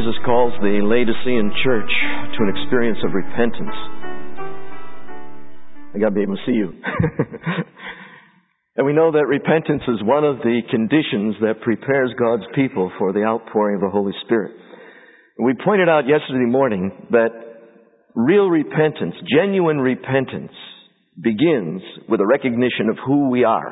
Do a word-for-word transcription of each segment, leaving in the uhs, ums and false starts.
Jesus calls the Laodicean church to an experience of repentance. I got to be able to see you. And we know that repentance is one of the conditions that prepares God's people for the outpouring of the Holy Spirit. We pointed out yesterday morning that real repentance, genuine repentance, begins with a recognition of who we are.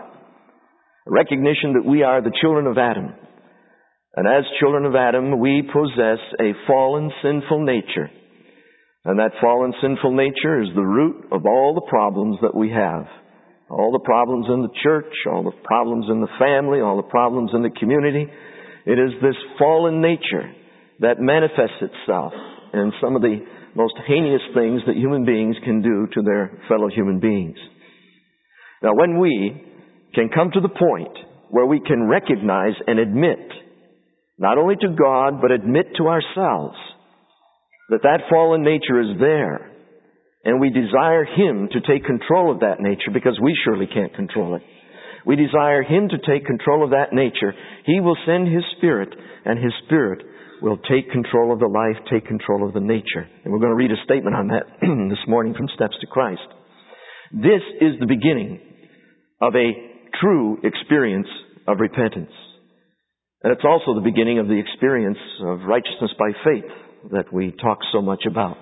A recognition that we are the children of Adam. And as children of Adam, we possess a fallen, sinful nature. And that fallen, sinful nature is the root of all the problems that we have. All the problems in the church, all the problems in the family, all the problems in the community. It is this fallen nature that manifests itself in some of the most heinous things that human beings can do to their fellow human beings. Now, when we can come to the point where we can recognize and admit, not only to God, but admit to ourselves, that that fallen nature is there, and we desire Him to take control of that nature because we surely can't control it. We desire Him to take control of that nature. He will send His Spirit, and His Spirit will take control of the life, take control of the nature. And we're going to read a statement on that this morning from Steps to Christ. This is the beginning of a true experience of repentance. And it's also the beginning of the experience of righteousness by faith that we talk so much about.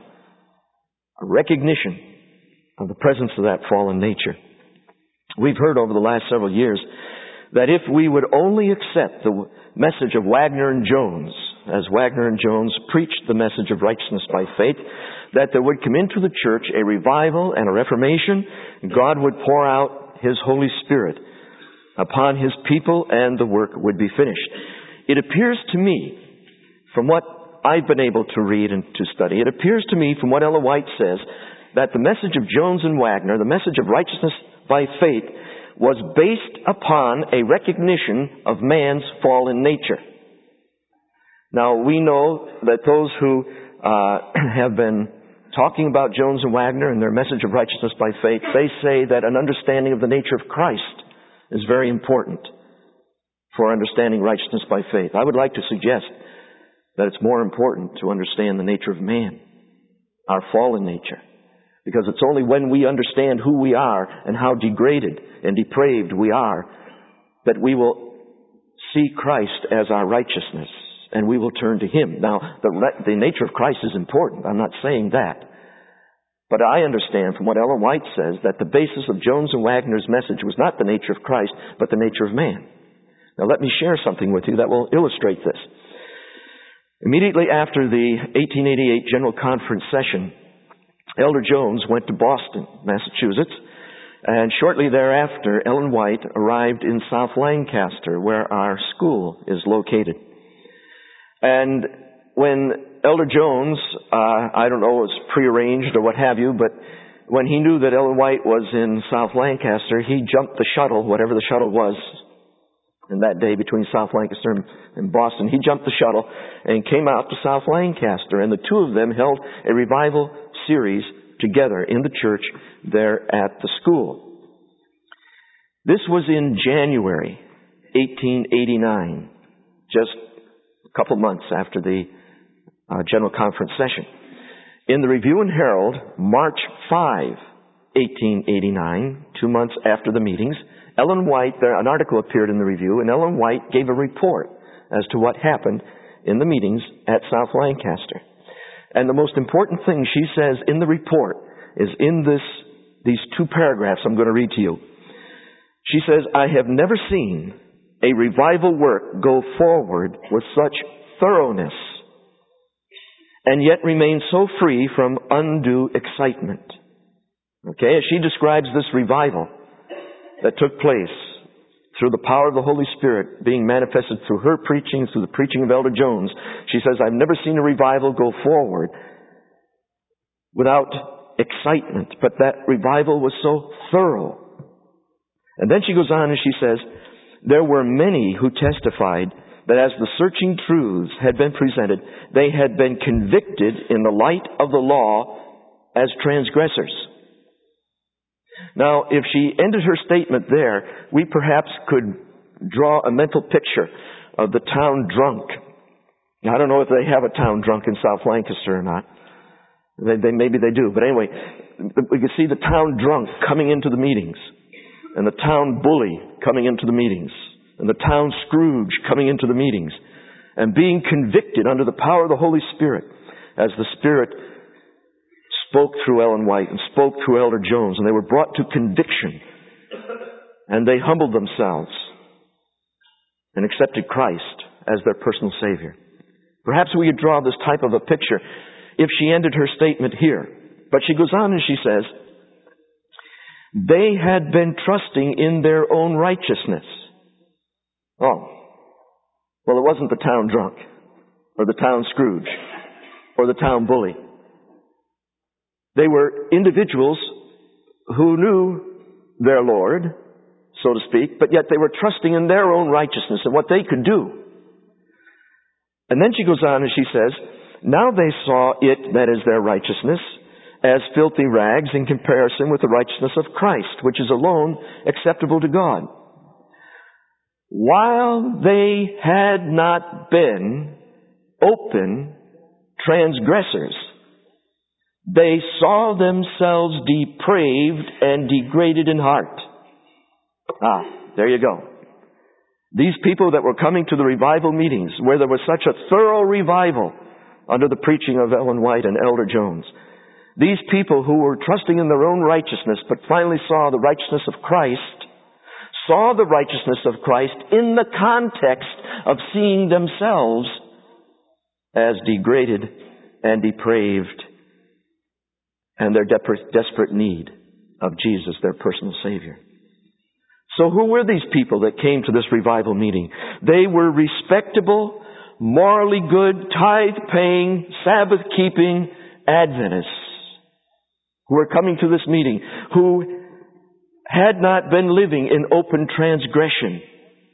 A recognition of the presence of that fallen nature. We've heard over the last several years that if we would only accept the message of Wagner and Jones, as Wagner and Jones preached the message of righteousness by faith, that there would come into the church a revival and a reformation. God would pour out His Holy Spirit upon His people and the work would be finished. It appears to me, from what I've been able to read and to study, it appears to me from what Ellen White says, that the message of Jones and Wagner, the message of righteousness by faith, was based upon a recognition of man's fallen nature. Now, we know that those who uh, have been talking about Jones and Wagner and their message of righteousness by faith, they say that an understanding of the nature of Christ is very important for understanding righteousness by faith. I would like to suggest that it's more important to understand the nature of man, our fallen nature. Because it's only when we understand who we are and how degraded and depraved we are that we will see Christ as our righteousness and we will turn to Him. Now, the, the nature of Christ is important. I'm not saying that. But I understand from what Ellen White says that the basis of Jones and Wagner's message was not the nature of Christ, but the nature of man. Now, let me share something with you that will illustrate this. Immediately after the eighteen eighty-eight General Conference session, Elder Jones went to Boston, Massachusetts, and shortly thereafter, Ellen White arrived in South Lancaster, where our school is located. And when Elder Jones, uh, I don't know, it was prearranged or what have you, but when he knew that Ellen White was in South Lancaster, he jumped the shuttle, whatever the shuttle was, and that day between South Lancaster and Boston, he jumped the shuttle and came out to South Lancaster, and the two of them held a revival series together in the church there at the school. This was in January eighteen eighty-nine, just a couple months after the uh, General Conference session. In the Review and Herald, March fifth, eighteen eighty-nine, two months after the meetings, Ellen White, there, an article appeared in the Review, and Ellen White gave a report as to what happened in the meetings at South Lancaster. And the most important thing she says in the report is in this, these two paragraphs I'm going to read to you. She says, "I have never seen a revival work go forward with such thoroughness and yet remain so free from undue excitement." Okay, as she describes this revival that took place through the power of the Holy Spirit being manifested through her preaching, through the preaching of Elder Jones, she says, "I've never seen a revival go forward without excitement, but that revival was so thorough." And then she goes on and she says, "There were many who testified that as the searching truths had been presented, they had been convicted in the light of the law as transgressors." Now, if she ended her statement there, we perhaps could draw a mental picture of the town drunk Now, I don't know if they have a town drunk in South Lancaster or not. They, they, maybe they do. But anyway, we can see the town drunk coming into the meetings, and the town bully coming into the meetings, and the town Scrooge coming into the meetings, and being convicted under the power of the Holy Spirit as the Spirit spoke through Ellen White and spoke through Elder Jones, and they were brought to conviction, and they humbled themselves and accepted Christ as their personal Savior. Perhaps we could draw this type of a picture if she ended her statement here. But she goes on and she says, they had been trusting in their own righteousness. Oh, well, it wasn't the town drunk, or the town Scrooge, or the town bully. They were individuals who knew their Lord, so to speak, but yet they were trusting in their own righteousness and what they could do. And then she goes on and she says, now they saw it, that is their righteousness, as filthy rags in comparison with the righteousness of Christ, which is alone acceptable to God. While they had not been open transgressors, they saw themselves depraved and degraded in heart. Ah, there you go. These people that were coming to the revival meetings, where there was such a thorough revival under the preaching of Ellen White and Elder Jones, these people who were trusting in their own righteousness but finally saw the righteousness of Christ, saw the righteousness of Christ in the context of seeing themselves as degraded and depraved and their desperate need of Jesus, their personal Savior. So who were these people that came to this revival meeting? They were respectable, morally good, tithe-paying, Sabbath-keeping Adventists who were coming to this meeting, who had not been living in open transgression.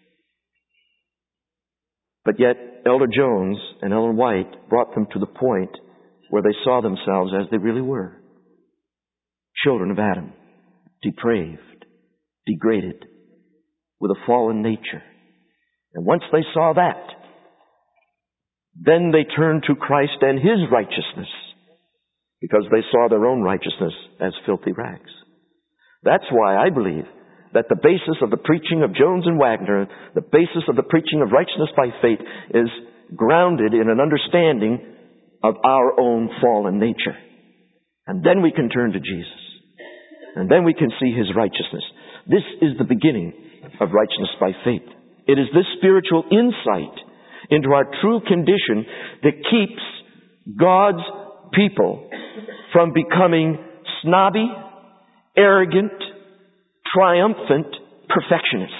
But yet, Elder Jones and Ellen White brought them to the point where they saw themselves as they really were. Children of Adam, depraved, degraded, with a fallen nature. And once they saw that, then they turned to Christ and His righteousness, because they saw their own righteousness as filthy rags. That's why I believe that the basis of the preaching of Jones and Wagner, the basis of the preaching of righteousness by faith, is grounded in an understanding of our own fallen nature. And then we can turn to Jesus. And then we can see His righteousness. This is the beginning of righteousness by faith. It is this spiritual insight into our true condition that keeps God's people from becoming snobby, arrogant, triumphant perfectionists.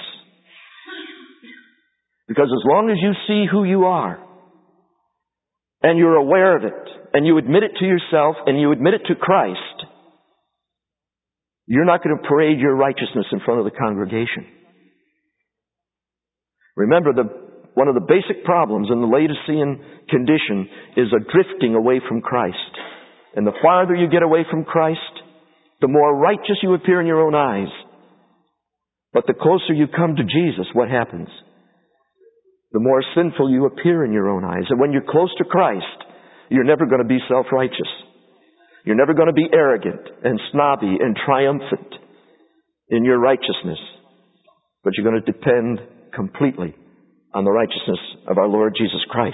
Because as long as you see who you are, and you're aware of it, and you admit it to yourself, and you admit it to Christ, you're not going to parade your righteousness in front of the congregation. Remember, the, one of the basic problems in the Laodicean condition is a drifting away from Christ. And the farther you get away from Christ, the more righteous you appear in your own eyes. But the closer you come to Jesus, what happens? The more sinful you appear in your own eyes. And when you're close to Christ, you're never going to be self-righteous. You're never going to be arrogant and snobby and triumphant in your righteousness. But you're going to depend completely on the righteousness of our Lord Jesus Christ.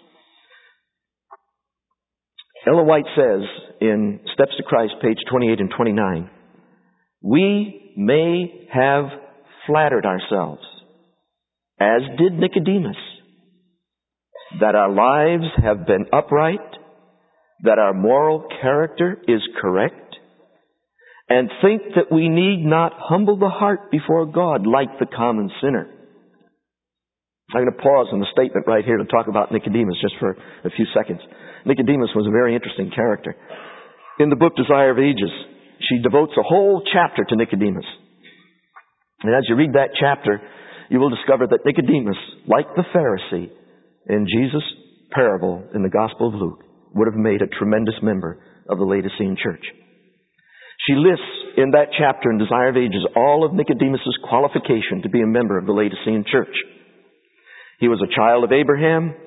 Ellen White says in Steps to Christ, page twenty-eight and twenty-nine, we may have flattered ourselves, as did Nicodemus, that our lives have been upright, that our moral character is correct, and think that we need not humble the heart before God like the common sinner. I'm going to pause on the statement right here to talk about Nicodemus just for a few seconds. Nicodemus was a very interesting character. In the book Desire of Ages, she devotes a whole chapter to Nicodemus. And as you read that chapter, you will discover that Nicodemus, like the Pharisee in Jesus' parable in the Gospel of Luke, would have made a tremendous member of the Laodicean church. She lists in that chapter in Desire of Ages all of Nicodemus' qualification to be a member of the Laodicean church. He was a child of Abraham.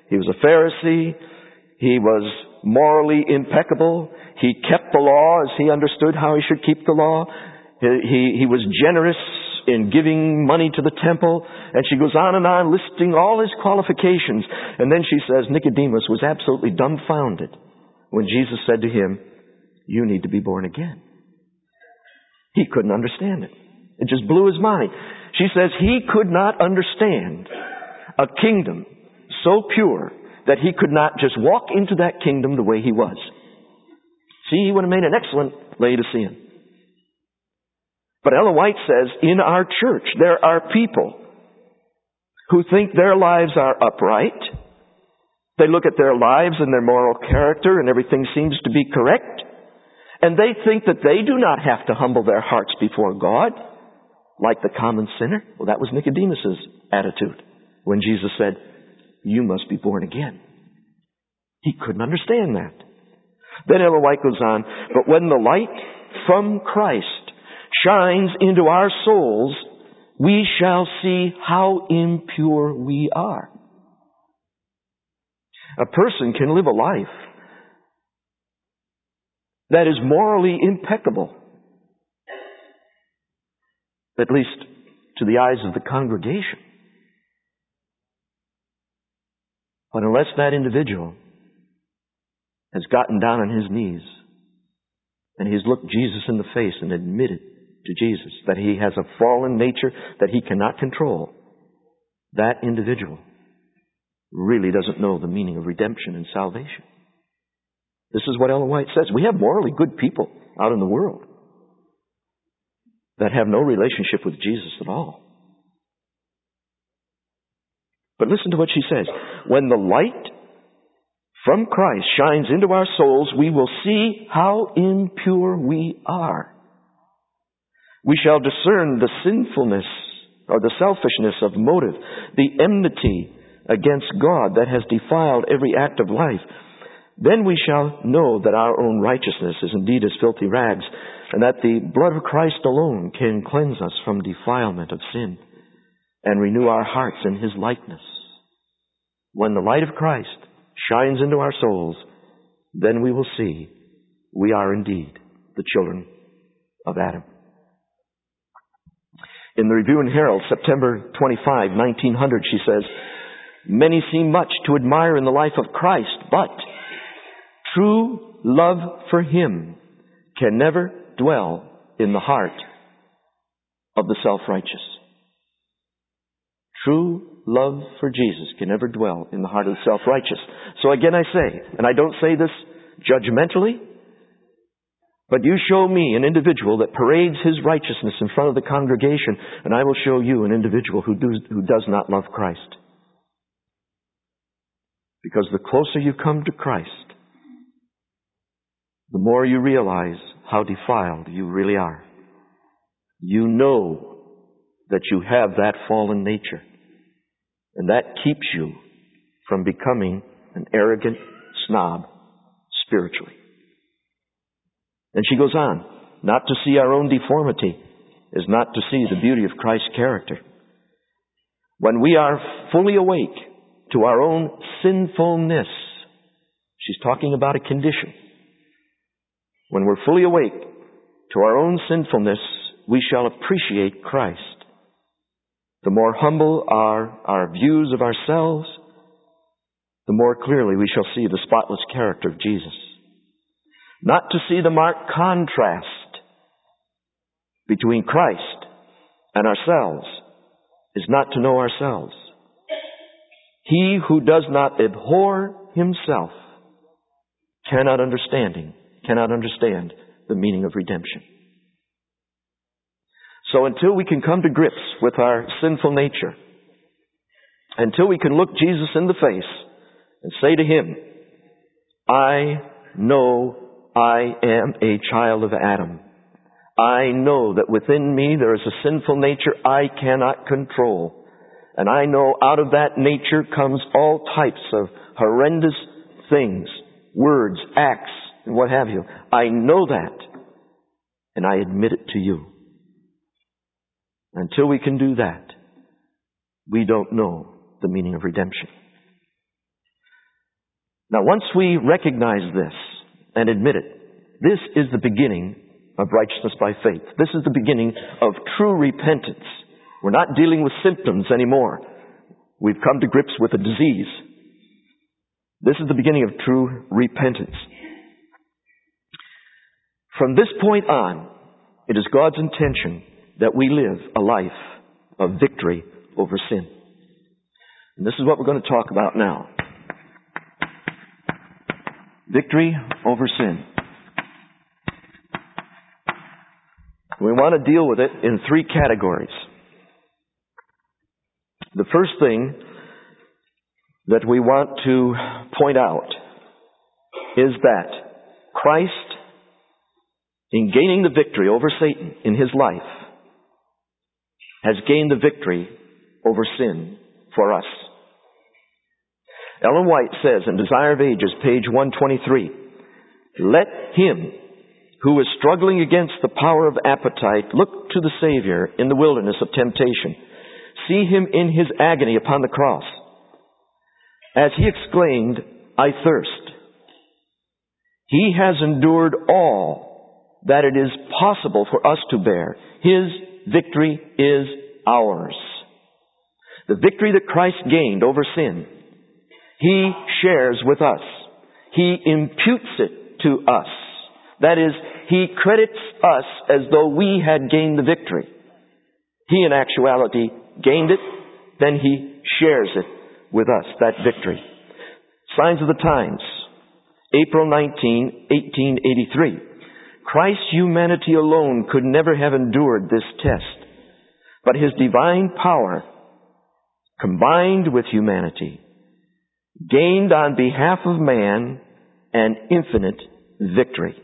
He was a Pharisee. He was morally impeccable. He kept the law as he understood how he should keep the law. He, he, he was generous in giving money to the temple. And she goes on and on listing all his qualifications. And then she says Nicodemus was absolutely dumbfounded when Jesus said to him, "You need to be born again." He couldn't understand it. It just blew his mind. She says he could not understand a kingdom so pure that he could not just walk into that kingdom the way he was. See, he would have made an excellent Laodicean. But Ellen White says, in our church, there are people who think their lives are upright. They look at their lives and their moral character and everything seems to be correct. And they think that they do not have to humble their hearts before God like the common sinner. Well, that was Nicodemus's attitude when Jesus said, "You must be born again." He couldn't understand that. Then Ellen White goes on, "But when the light from Christ shines into our souls, we shall see how impure we are." A person can live a life that is morally impeccable, at least to the eyes of the congregation. But unless that individual has gotten down on his knees and he's looked Jesus in the face and admitted to Jesus that he has a fallen nature that he cannot control, that individual really doesn't know the meaning of redemption and salvation. This is what Ellen White says. We have morally good people out in the world that have no relationship with Jesus at all. But listen to what she says. When the light from Christ shines into our souls, we will see how impure we are. We shall discern the sinfulness or the selfishness of motive, the enmity against God that has defiled every act of life. Then we shall know that our own righteousness is indeed as filthy rags, and that the blood of Christ alone can cleanse us from defilement of sin and renew our hearts in His likeness. When the light of Christ shines into our souls, then we will see we are indeed the children of Adam. In the Review and Herald, September twenty-fifth, nineteen hundred, she says, "Many seem much to admire in the life of Christ, but true love for Him can never dwell in the heart of the self-righteous." True love for Jesus can never dwell in the heart of the self-righteous. So again I say, and I don't say this judgmentally, but you show me an individual that parades his righteousness in front of the congregation, and I will show you an individual who, do, who does not love Christ. Because the closer you come to Christ, the more you realize how defiled you really are. You know that you have that fallen nature. And that keeps you from becoming an arrogant snob spiritually. And she goes on, not to see our own deformity is not to see the beauty of Christ's character. When we are fully awake to our own sinfulness, she's talking about a condition. When we're fully awake to our own sinfulness, we shall appreciate Christ. The more humble are our views of ourselves, the more clearly we shall see the spotless character of Jesus. Not to see the marked contrast between Christ and ourselves is not to know ourselves. He who does not abhor himself cannot understanding, cannot understand the meaning of redemption. So until we can come to grips with our sinful nature, until we can look Jesus in the face and say to Him, I know I am a child of Adam. I know that within me there is a sinful nature I cannot control. And I know out of that nature comes all types of horrendous things, words, acts, and what have you. I know that, and I admit it to you. Until we can do that, we don't know the meaning of redemption. Now, once we recognize this and admit it, this is the beginning of righteousness by faith. This is the beginning of true repentance. We're not dealing with symptoms anymore. We've come to grips with a disease. This is the beginning of true repentance. From this point on, it is God's intention that we live a life of victory over sin. And this is what we're going to talk about now. Victory over sin. We want to deal with it in three categories. The first thing that we want to point out is that Christ, in gaining the victory over Satan in his life, has gained the victory over sin for us. Ellen White says in Desire of Ages, page one twenty-three, "Let him who is struggling against the power of appetite look to the Savior in the wilderness of temptation. See him in his agony upon the cross. As he exclaimed, 'I thirst,' he has endured all that it is possible for us to bear. His victory is ours." The victory that Christ gained over sin, he shares with us. He imputes it to us. That is, he credits us as though we had gained the victory. He, in actuality, gained it, then he shares it with us, that victory. Signs of the Times, April nineteenth, eighteen eighty-three. Christ's humanity alone could never have endured this test, but his divine power, combined with humanity, gained on behalf of man an infinite victory.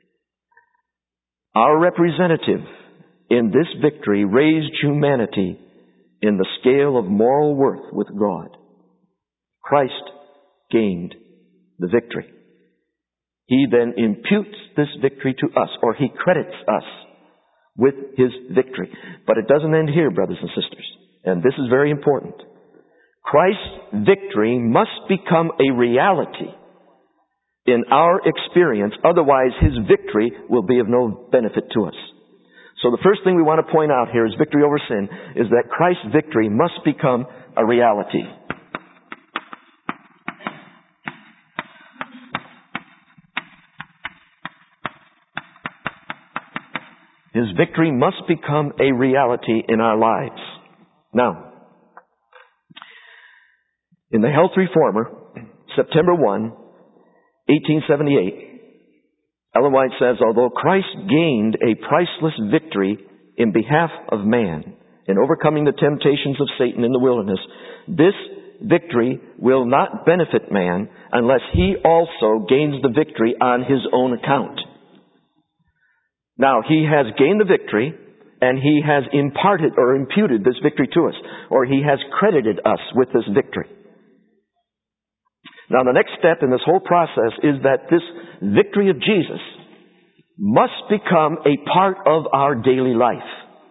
Our representative in this victory raised humanity in the scale of moral worth with God. Christ gained the victory. He then imputes this victory to us, or he credits us with his victory. But it doesn't end here, brothers and sisters. And this is very important. Christ's victory must become a reality in our experience. Otherwise, his victory will be of no benefit to us. So the first thing we want to point out here is victory over sin, is that Christ's victory must become a reality. His victory must become a reality in our lives. Now, in the Health Reformer, September first, eighteen seventy-eight, Ellen White says, although Christ gained a priceless victory in behalf of man in overcoming the temptations of Satan in the wilderness, this victory will not benefit man unless he also gains the victory on his own account. Now, he has gained the victory, and he has imparted or imputed this victory to us, or he has credited us with this victory. Now, the next step in this whole process is that this victory of Jesus must become a part of our daily life.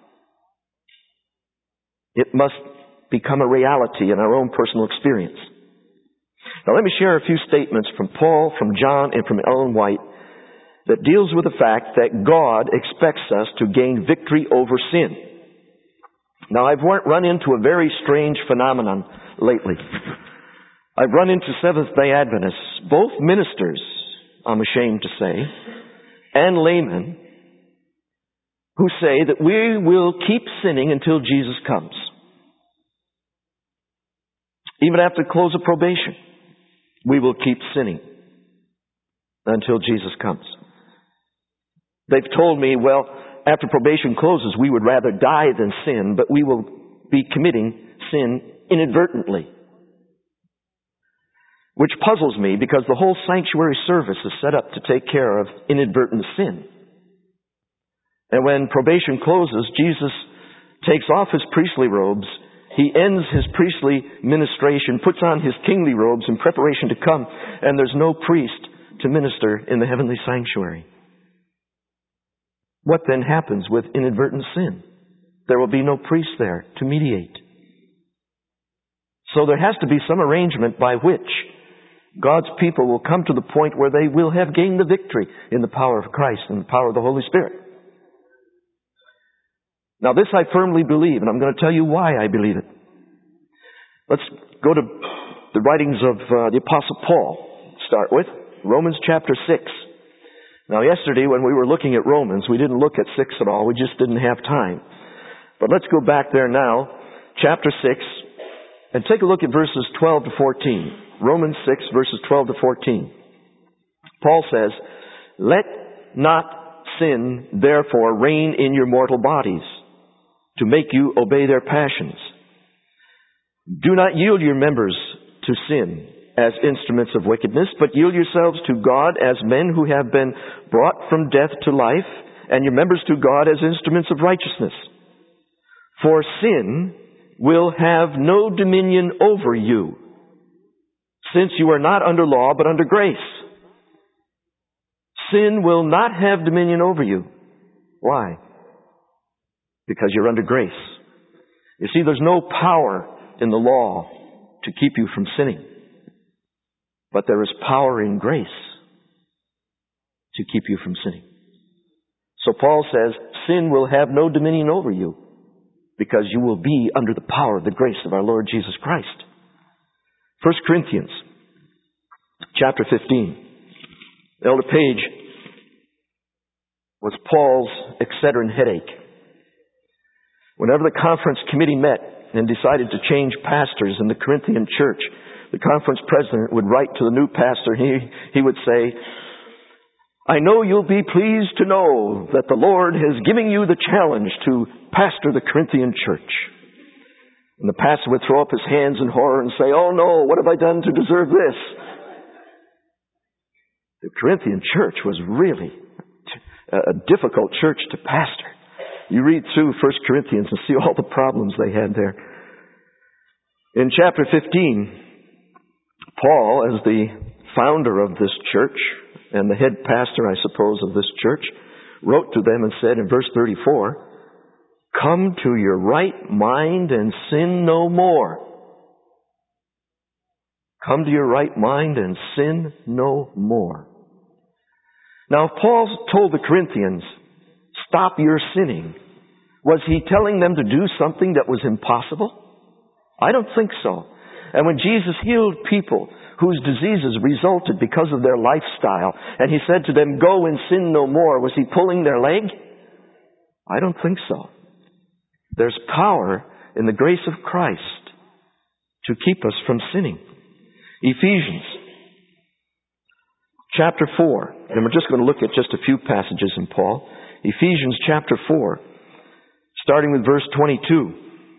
It must become a reality in our own personal experience. Now, let me share a few statements from Paul, from John, and from Ellen White that deals with the fact that God expects us to gain victory over sin. Now, I've run into a very strange phenomenon lately. I've run into Seventh-day Adventists, both ministers, I'm ashamed to say, and laymen, who say that we will keep sinning until Jesus comes. Even after the close of probation, we will keep sinning until Jesus comes. They've told me, well, after probation closes, we would rather die than sin, but we will be committing sin inadvertently. Which puzzles me, because the whole sanctuary service is set up to take care of inadvertent sin. And when probation closes, Jesus takes off his priestly robes, he ends his priestly ministration, puts on his kingly robes in preparation to come, and there's no priest to minister in the heavenly sanctuary. What then happens with inadvertent sin? There will be no priest there to mediate. So there has to be some arrangement by which God's people will come to the point where they will have gained the victory in the power of Christ and the power of the Holy Spirit. Now this I firmly believe, and I'm going to tell you why I believe it. Let's go to the writings of uh, the Apostle Paul, start with Romans chapter six. Now yesterday when we were looking at Romans, we didn't look at six at all, we just didn't have time. But let's go back there now, chapter six, and take a look at verses twelve to fourteen. Romans six, verses twelve to fourteen. Paul says, "Let not sin therefore reign in your mortal bodies, to make you obey their passions. Do not yield your members to sin as instruments of wickedness, but yield yourselves to God as men who have been brought from death to life, and your members to God as instruments of righteousness. For sin will have no dominion over you, since you are not under law but under grace." Sin will not have dominion over you. Why? Because you're under grace. You see, there's no power in the law to keep you from sinning. But there is power in grace to keep you from sinning. So Paul says, sin will have no dominion over you because you will be under the power of the grace of our Lord Jesus Christ. First Corinthians chapter fifteen. Elder Page was Paul's Excedrin headache. Whenever the conference committee met and decided to change pastors in the Corinthian church, the conference president would write to the new pastor. He, he would say, "I know you'll be pleased to know that the Lord has given you the challenge to pastor the Corinthian church." And the pastor would throw up his hands in horror and say, "Oh no, what have I done to deserve this?" The Corinthian church was really a difficult church to pastor. You read through First Corinthians and see all the problems they had there. In chapter fifteen, Paul, as the founder of this church and the head pastor, I suppose, of this church, wrote to them and said in verse thirty-four, "Come to your right mind and sin no more." Come to your right mind and sin no more. Now, if Paul told the Corinthians, "Stop your sinning," was he telling them to do something that was impossible? I don't think so. And when Jesus healed people whose diseases resulted because of their lifestyle, and he said to them, "Go and sin no more," was he pulling their leg? I don't think so. There's power in the grace of Christ to keep us from sinning. Ephesians chapter four, and we're just going to look at just a few passages in Paul. Ephesians chapter four, starting with verse twenty-two.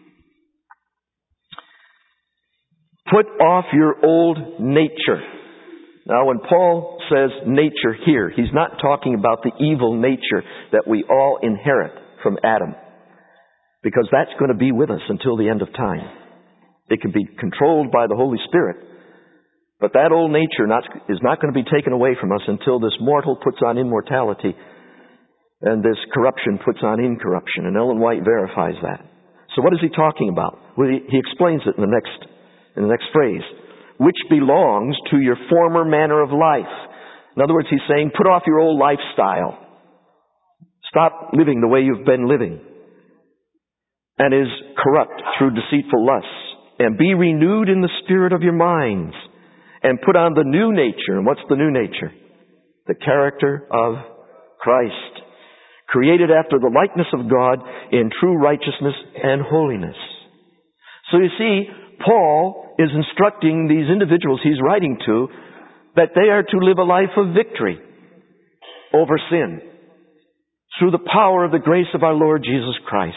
"Put off your old nature." Now, when Paul says nature here, he's not talking about the evil nature that we all inherit from Adam, because that's going to be with us until the end of time. It can be controlled by the Holy Spirit, but that old nature not, is not going to be taken away from us until this mortal puts on immortality and this corruption puts on incorruption. And Ellen White verifies that. So what is he talking about? Well, he, he explains it in the next in the next phrase. "Which belongs to your former manner of life." In other words, he's saying, put off your old lifestyle. Stop living the way you've been living. "And is corrupt through deceitful lusts. And be renewed in the spirit of your minds. And put on the new nature." And what's the new nature? The character of Christ, created after the likeness of God in true righteousness and holiness. So you see, Paul is instructing these individuals he's writing to that they are to live a life of victory over sin through the power of the grace of our Lord Jesus Christ.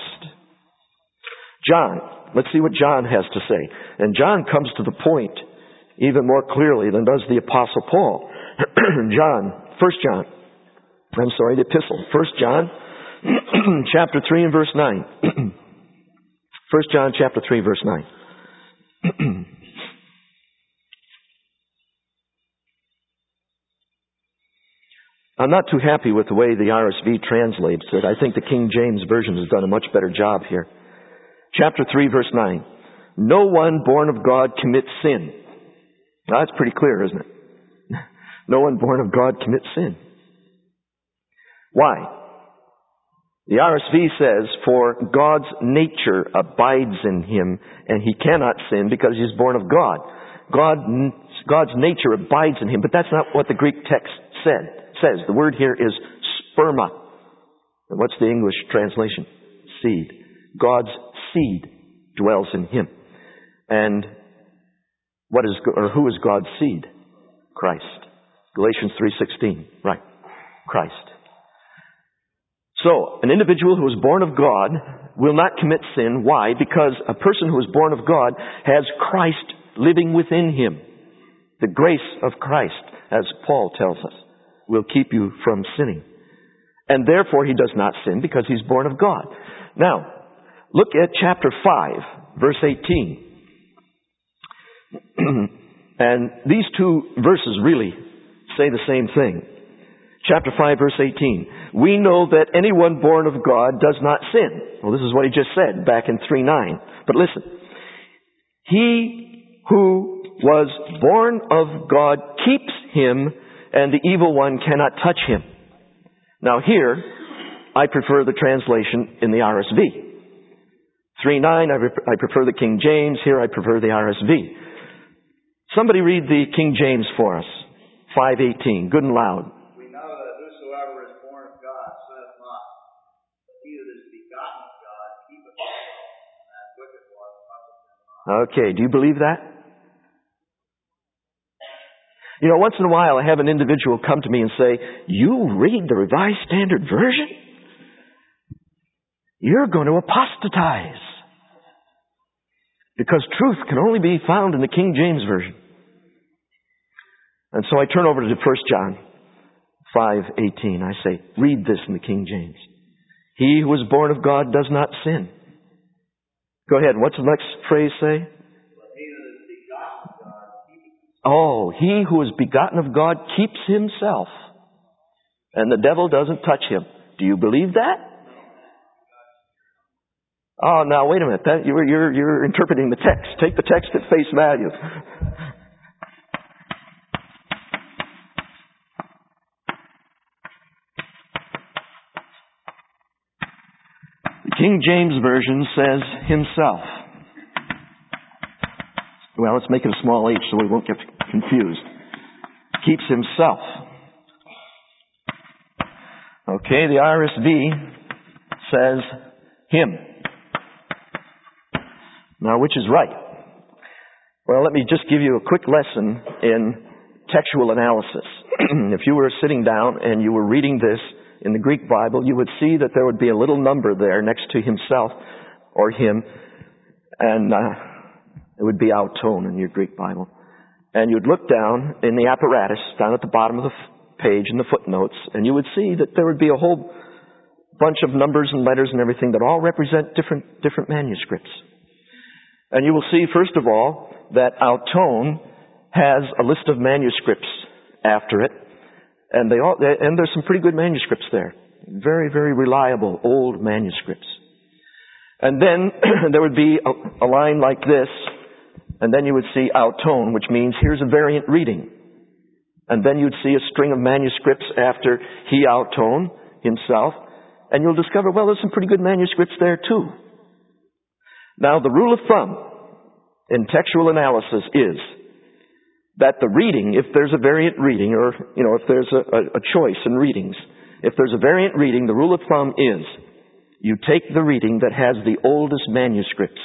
John, let's see what John has to say. And John comes to the point even more clearly than does the Apostle Paul. John, First John, I'm sorry, the epistle. First John, chapter three and verse nine. First John, chapter three, verse nine. I'm not too happy with the way the R S V translates it. I think the King James Version has done a much better job here. Chapter three, verse nine. "No one born of God commits sin, Now, that's pretty clear, isn't it? No one born of God commits sin. Why? The R S V says, for God's nature abides in him, and he cannot sin because he is born of God. God, God's nature abides in him, but that's not what the Greek text said, says. The word here is sperma. And what's the English translation? Seed. God's seed dwells in him. And what is, or who is God's seed? Christ. Galatians three sixteen. Right. Christ. So, an individual who is born of God will not commit sin. Why? Because a person who is born of God has Christ living within him. The grace of Christ, as Paul tells us, will keep you from sinning. And therefore he does not sin because he's born of God. Now, look at chapter five, verse eighteen. And these two verses really say the same thing. Chapter five, verse eighteen. We know that anyone born of God does not sin. Well, this is what he just said back in three nine. But listen. He who was born of God keeps him, and the evil one cannot touch him. Now here, I prefer the translation in the R S V. three nine, I, rep- I prefer the King James. Here I prefer the R S V. Somebody read the King James for us. five eighteen, good and loud. We know that whosoever is born of God sinneth not, but he that is begotten of God keepeth himself, and that wicked one toucheth him not. Okay, do you believe that? You know, once in a while I have an individual come to me and say, you read the Revised Standard Version? You're going to apostatize. Because truth can only be found in the King James Version. And so I turn over to First John five eighteen. I say, read this in the King James. He who is born of God does not sin. Go ahead. What's the next phrase say? Oh, he who is begotten of God keeps himself, and the devil doesn't touch him. Do you believe that? Oh, now wait a minute. That, you're, you're, you're interpreting the text. Take the text at face value. The King James Version says himself. Well, let's make it a small h so we won't get confused. Keeps himself. Okay, the R S V says him. Now, which is right? Well, let me just give you a quick lesson in textual analysis. If you were sitting down and you were reading this in the Greek Bible, you would see that there would be a little number there next to himself or him, and uh, it would be auton in your Greek Bible. And you'd look down in the apparatus, down at the bottom of the f- page in the footnotes, and you would see that there would be a whole bunch of numbers and letters and everything that all represent different, different manuscripts. And you will see, first of all, that auton has a list of manuscripts after it, and they all, and there's some pretty good manuscripts there. Very, very reliable old manuscripts. And then there would be a, a line like this, and then you would see auton, which means here's a variant reading. And then you'd see a string of manuscripts after he auton, himself, and you'll discover, well, there's some pretty good manuscripts there too. Now, the rule of thumb in textual analysis is that the reading, if there's a variant reading, or, you know, if there's a, a, a choice in readings, if there's a variant reading, the rule of thumb is you take the reading that has the oldest manuscripts,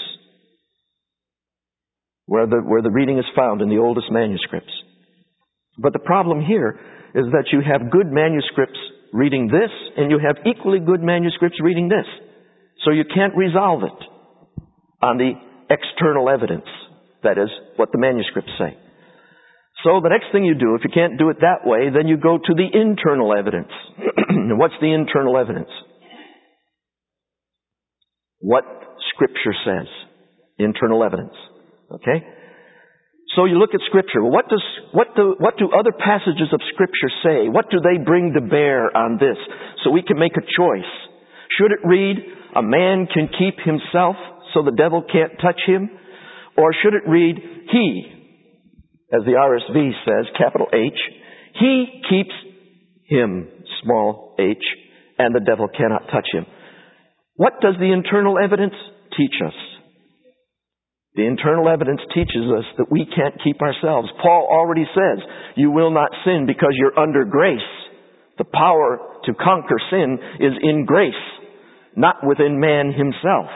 where the, where the reading is found in the oldest manuscripts. But the problem here is that you have good manuscripts reading this, and you have equally good manuscripts reading this. So you can't resolve it on the external evidence, that is, what the manuscripts say. So the next thing you do, if you can't do it that way, then you go to the internal evidence. And what's the internal evidence? What Scripture says. Internal evidence. Okay? So you look at Scripture. Well, what does, what do, what do other passages of Scripture say? What do they bring to bear on this? So we can make a choice. Should it read, a man can keep himself so the devil can't touch him? Or should it read, he As the R S V says, capital H, he keeps him, small h, and the devil cannot touch him. What does the internal evidence teach us? The internal evidence teaches us that we can't keep ourselves. Paul already says, you will not sin because you're under grace. The power to conquer sin is in grace, not within man himself.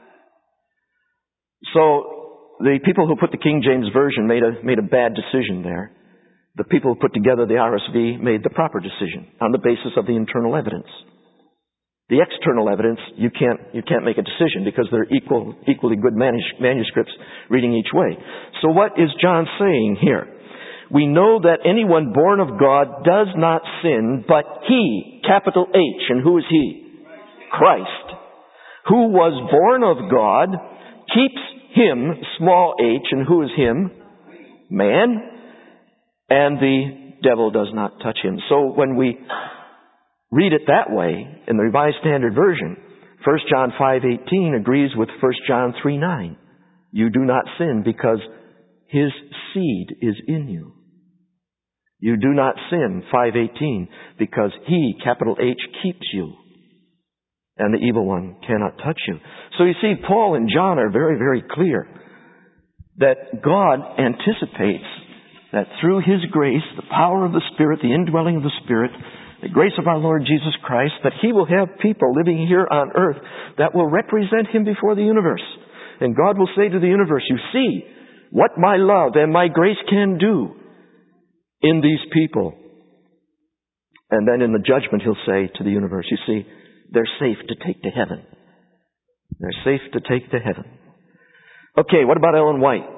So, the people who put the King James Version made a, made a bad decision there. The people who put together the R S V made the proper decision on the basis of the internal evidence. The external evidence, you can't, you can't make a decision because they're equal, equally good manus- manuscripts reading each way. So what is John saying here? We know that anyone born of God does not sin, but he, capital H, and who is he? Christ, who was born of God, keeps him, small h, and who is him? Man, and the devil does not touch him. So when we read it that way, in the Revised Standard Version, First John five eighteen agrees with First John three nine. You do not sin because his seed is in you. You do not sin, five eighteen, because he, capital H, keeps you, and the evil one cannot touch you. So you see, Paul and John are very, very clear that God anticipates that through his grace, the power of the Spirit, the indwelling of the Spirit, the grace of our Lord Jesus Christ, that he will have people living here on earth that will represent him before the universe. And God will say to the universe, you see what my love and my grace can do in these people. And then in the judgment he'll say to the universe, you see, they're safe to take to heaven. They're safe to take to heaven. Okay, what about Ellen White?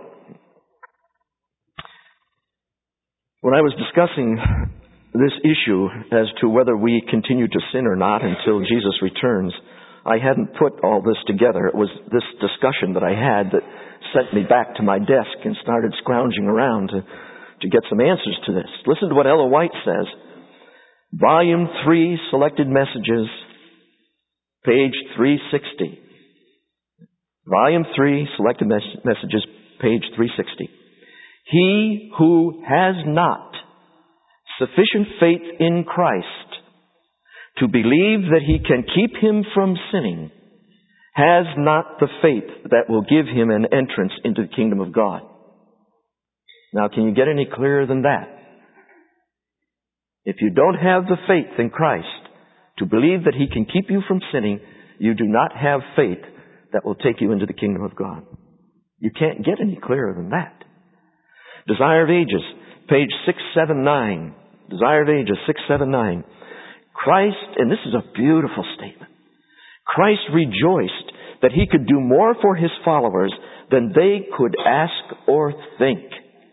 When I was discussing this issue as to whether we continue to sin or not until Jesus returns, I hadn't put all this together. It was this discussion that I had that sent me back to my desk and started scrounging around to, to get some answers to this. Listen to what Ellen White says. Volume three, Selected Messages, page three sixty. Volume three, Selected Mes- Messages, page three sixty. He who has not sufficient faith in Christ to believe that he can keep him from sinning has not the faith that will give him an entrance into the kingdom of God. Now, can you get any clearer than that? If you don't have the faith in Christ to believe that he can keep you from sinning, you do not have faith that will take you into the kingdom of God. You can't get any clearer than that. Desire of Ages, page six seventy-nine. Desire of Ages, six seventy-nine. Christ, and this is a beautiful statement, Christ rejoiced that he could do more for his followers than they could ask or think.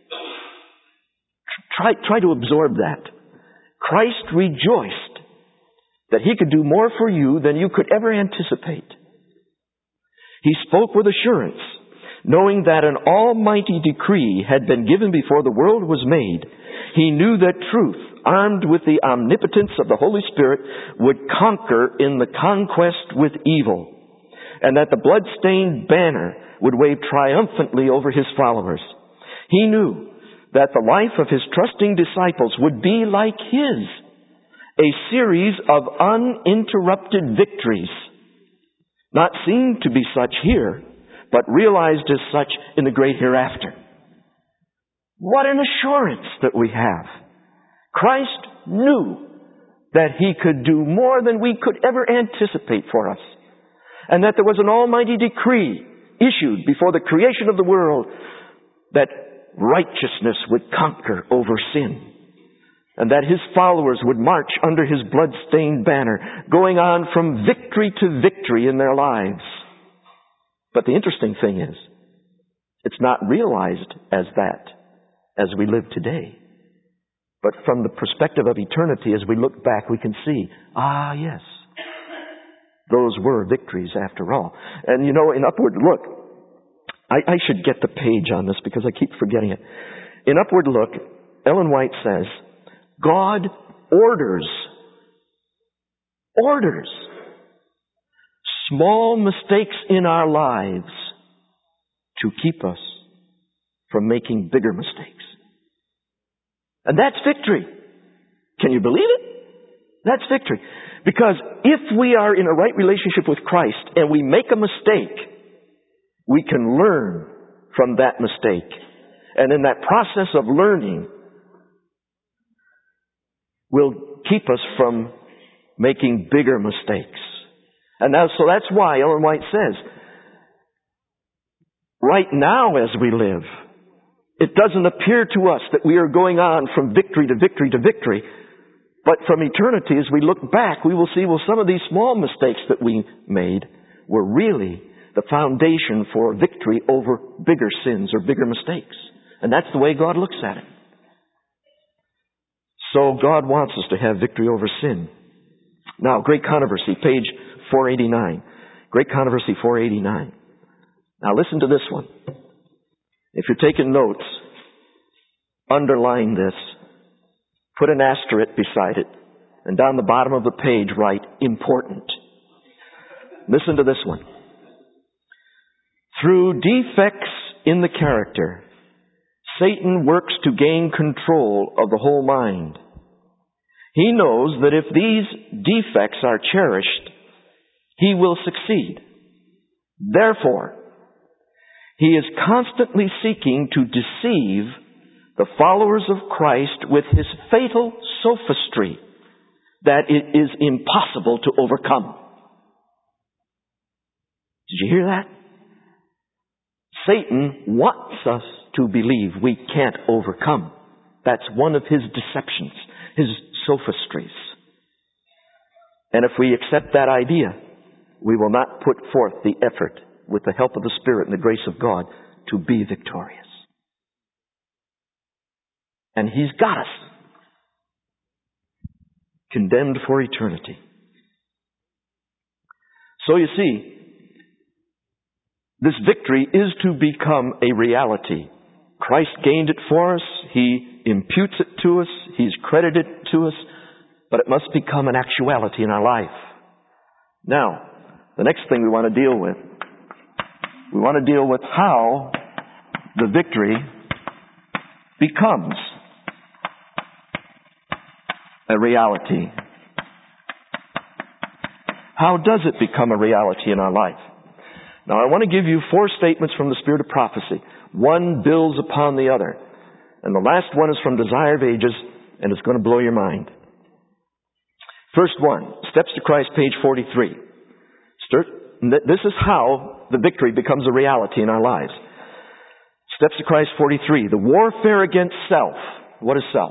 Try, try to absorb that. Christ rejoiced that he could do more for you than you could ever anticipate. He spoke with assurance, knowing that an almighty decree had been given before the world was made. He knew that truth, armed with the omnipotence of the Holy Spirit, would conquer in the conquest with evil, and that the blood-stained banner would wave triumphantly over his followers. He knew that the life of his trusting disciples would be like his, a series of uninterrupted victories, not seen to be such here, but realized as such in the great hereafter. What an assurance that we have. Christ knew that he could do more than we could ever anticipate for us, and that there was an almighty decree issued before the creation of the world that righteousness would conquer over sin, and that his followers would march under his blood-stained banner, going on from victory to victory in their lives. But the interesting thing is, it's not realized as that as we live today. But from the perspective of eternity, as we look back, we can see, ah, yes, those were victories after all. And you know, in Upward Look, I, I should get the page on this because I keep forgetting it. In Upward Look, Ellen White says, God orders, orders small mistakes in our lives to keep us from making bigger mistakes. And that's victory. Can you believe it? That's victory. Because if we are in a right relationship with Christ and we make a mistake, we can learn from that mistake. And in that process of learning, will keep us from making bigger mistakes. And now, so that's why Ellen White says, right now as we live, it doesn't appear to us that we are going on from victory to victory to victory, but from eternity as we look back, we will see, well, some of these small mistakes that we made were really the foundation for victory over bigger sins or bigger mistakes. And that's the way God looks at it. So God wants us to have victory over sin. Now, Great Controversy, page four eighty-nine. Great Controversy four eighty-nine. Now listen to this one. If you're taking notes, underline this. Put an asterisk beside it. And down the bottom of the page write, important. Listen to this one. Through defects in the character, Satan works to gain control of the whole mind. He knows that if these defects are cherished, he will succeed. Therefore, he is constantly seeking to deceive the followers of Christ with his fatal sophistry that it is impossible to overcome. Did you hear that? Satan wants us to believe we can't overcome. That's one of his deceptions, his sophistries. And if we accept that idea, we will not put forth the effort with the help of the Spirit and the grace of God to be victorious. And he's got us condemned for eternity. So you see, this victory is to become a reality. Christ gained it for us. He imputes it to us. He's credited it to us. But it must become an actuality in our life. Now, the next thing we want to deal with, we want to deal with how the victory becomes a reality. How does it become a reality in our life? Now, I want to give you four statements from the Spirit of Prophecy. One builds upon the other. And the last one is from Desire of Ages, and it's going to blow your mind. First one, Steps to Christ, page forty-three. This is how the victory becomes a reality in our lives. Steps to Christ, forty-three. The warfare against self. What is self?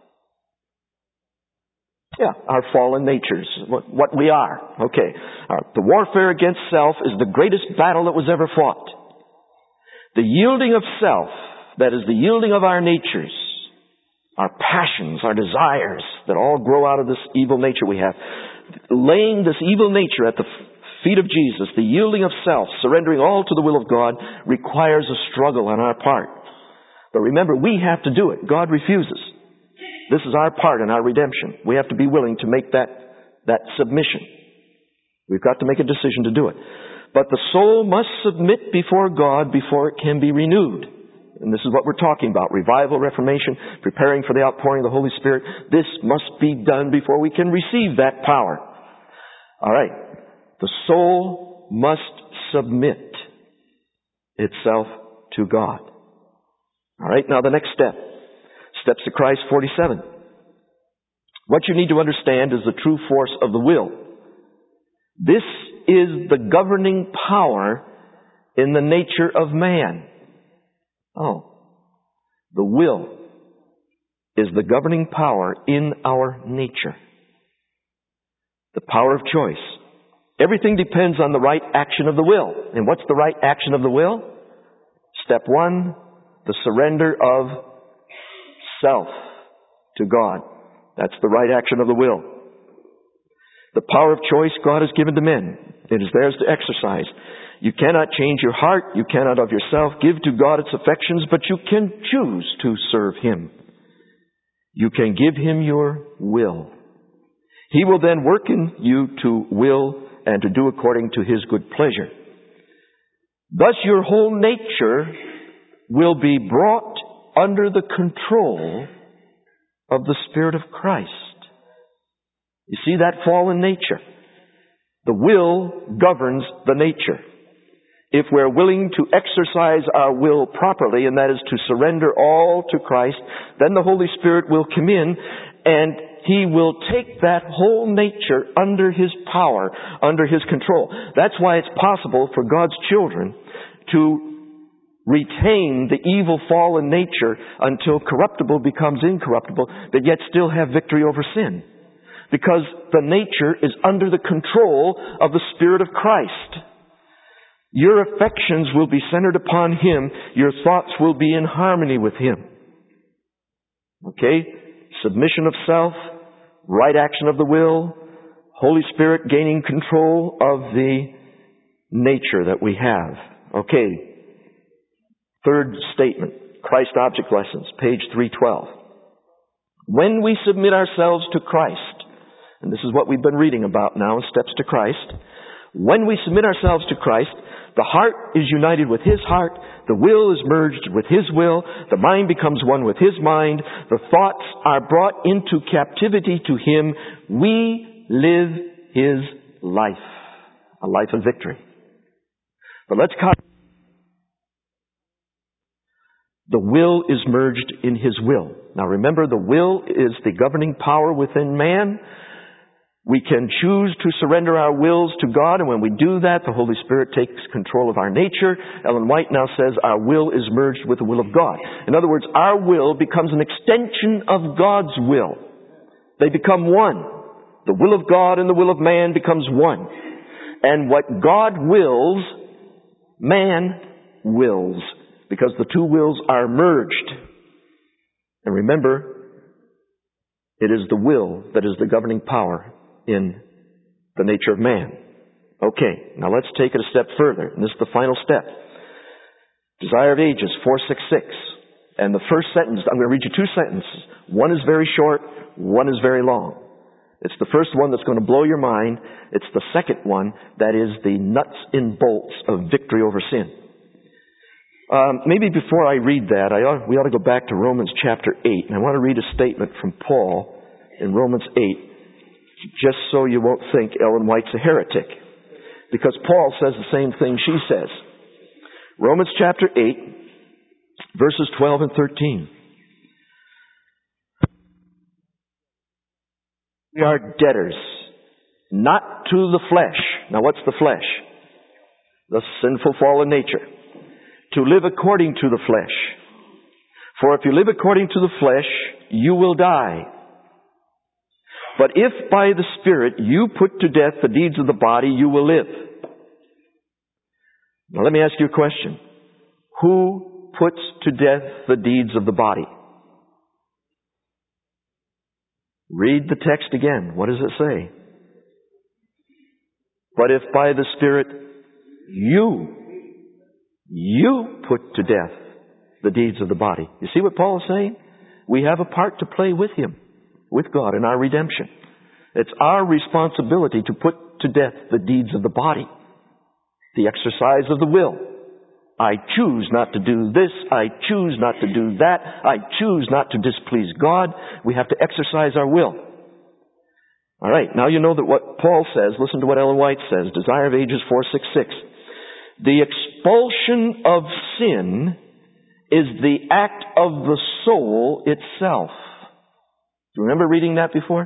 Yeah, our fallen natures, what, what we are. Okay. Uh, the warfare against self is the greatest battle that was ever fought. The yielding of self, that is the yielding of our natures, our passions, our desires that all grow out of this evil nature we have. Laying this evil nature at the feet of Jesus, the yielding of self, surrendering all to the will of God, requires a struggle on our part. But remember, we have to do it. God refuses. This is our part in our redemption. We have to be willing to make that, that submission. We've got to make a decision to do it. But the soul must submit before God before it can be renewed. And this is what we're talking about. Revival, reformation, preparing for the outpouring of the Holy Spirit. This must be done before we can receive that power. All right. The soul must submit itself to God. All right. Now the next step. Steps to Christ, forty-seven. What you need to understand is the true force of the will. This is the governing power in the nature of man. Oh. The will is the governing power in our nature. The power of choice. Everything depends on the right action of the will. And what's the right action of the will? Step one, the surrender of self to God. That's the right action of the will. The power of choice God has given to men. It is theirs to exercise. You cannot change your heart. You cannot of yourself give to God its affections, but you can choose to serve Him. You can give Him your will. He will then work in you to will and to do according to His good pleasure. Thus your whole nature will be brought under the control of the Spirit of Christ. You see that fallen nature? The will governs the nature. If we're willing to exercise our will properly, and that is to surrender all to Christ, then the Holy Spirit will come in and He will take that whole nature under His power, under His control. That's why it's possible for God's children to retain the evil fallen nature until corruptible becomes incorruptible, but yet still have victory over sin. Because the nature is under the control of the Spirit of Christ. Your affections will be centered upon Him. Your thoughts will be in harmony with Him. Okay? Submission of self, right action of the will, Holy Spirit gaining control of the nature that we have. Okay. Third statement, Christ Object Lessons, page three twelve. When we submit ourselves to Christ, and this is what we've been reading about now, Steps to Christ. When we submit ourselves to Christ, the heart is united with His heart, the will is merged with His will, the mind becomes one with His mind, the thoughts are brought into captivity to Him. We live His life, a life of victory. But let's come. The will is merged in His will. Now remember, the will is the governing power within man. We can choose to surrender our wills to God, and when we do that, the Holy Spirit takes control of our nature. Ellen White now says our will is merged with the will of God. In other words, our will becomes an extension of God's will. They become one. The will of God and the will of man becomes one. And what God wills, man wills, because the two wills are merged. And remember, it is the will that is the governing power in the nature of man. Okay, now let's take it a step further. And this is the final step. Desire of Ages, four sixty-six. And the first sentence, I'm going to read you two sentences. One is very short, one is very long. It's the first one that's going to blow your mind. It's the second one that is the nuts and bolts of victory over sin. Um, maybe before I read that, I ought, we ought to go back to Romans chapter eight. And I want to read a statement from Paul in Romans eight, just so you won't think Ellen White's a heretic. Because Paul says the same thing she says. Romans chapter eight, verses twelve and thirteen. We are debtors, not to the flesh. Now what's the flesh? The sinful fallen nature. To live according to the flesh. For if you live according to the flesh, you will die. But if by the Spirit you put to death the deeds of the body, you will live. Now let me ask you a question. Who puts to death the deeds of the body? Read the text again. What does it say? But if by the Spirit you, you put to death the deeds of the body. You see what Paul is saying? We have a part to play with Him, with God in our redemption. It's our responsibility to put to death the deeds of the body. The exercise of the will. I choose not to do this. I choose not to do that. I choose not to displease God. We have to exercise our will. All right, now you know that what Paul says. Listen to what Ellen White says. Desire of Ages four sixty-six. The expulsion of sin is the act of the soul itself. Do you remember reading that before?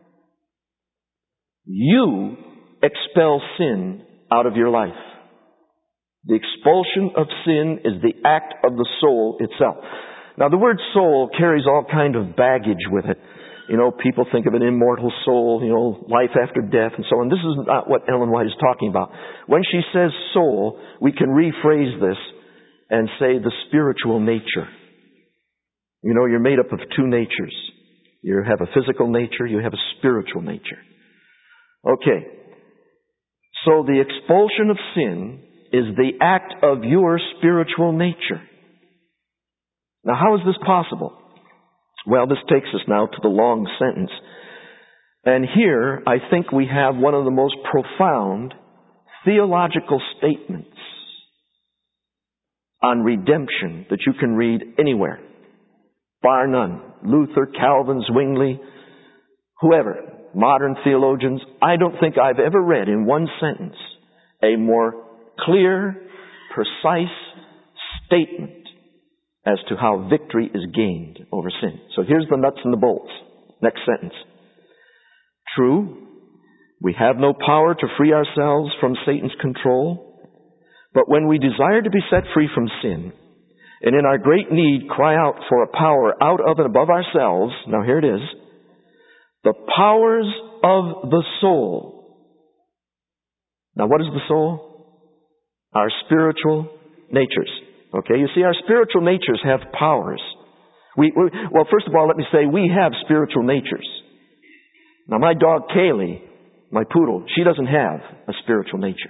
You expel sin out of your life. The expulsion of sin is the act of the soul itself. Now the word soul carries all kind of baggage with it. You know, people think of an immortal soul, you know, life after death and so on. This is not what Ellen White is talking about. When she says soul, we can rephrase this and say the spiritual nature. You know, you're made up of two natures. You have a physical nature, you have a spiritual nature. Okay. So the expulsion of sin is the act of your spiritual nature. Now how is this possible? Well, this takes us now to the long sentence. And here, I think we have one of the most profound theological statements on redemption that you can read anywhere, bar none. Luther, Calvin, Zwingli, whoever, modern theologians, I don't think I've ever read in one sentence a more clear, precise statement as to how victory is gained over sin. So here's the nuts and the bolts. Next sentence. True, we have no power to free ourselves from Satan's control, but when we desire to be set free from sin, and in our great need cry out for a power out of and above ourselves, now here it is, the powers of the soul. Now what is the soul? Our spiritual natures. Okay, you see, our spiritual natures have powers. We, we, well, first of all, let me say, we have spiritual natures. Now, my dog Kaylee, my poodle, she doesn't have a spiritual nature.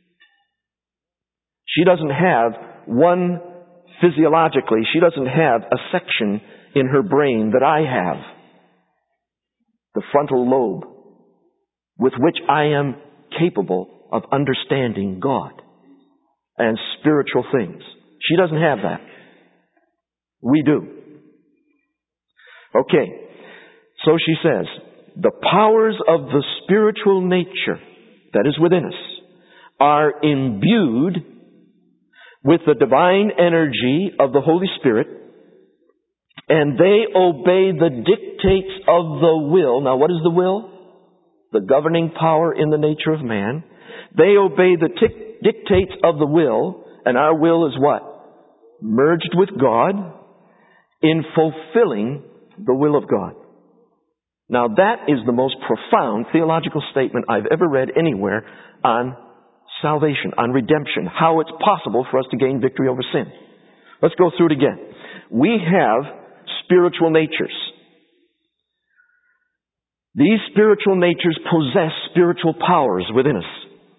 She doesn't have one physiologically, she doesn't have a section in her brain that I have. The frontal lobe, with which I am capable of understanding God and spiritual things. She doesn't have that. We do. Okay. So she says, the powers of the spiritual nature that is within us are imbued with the divine energy of the Holy Spirit, and they obey the dictates of the will. Now what is the will? The governing power in the nature of man. They obey the tic- dictates of the will, and our will is what? Merged with God in fulfilling the will of God. Now that is the most profound theological statement I've ever read anywhere on salvation, on redemption, how it's possible for us to gain victory over sin. Let's go through it again. We have spiritual natures. These spiritual natures possess spiritual powers within us.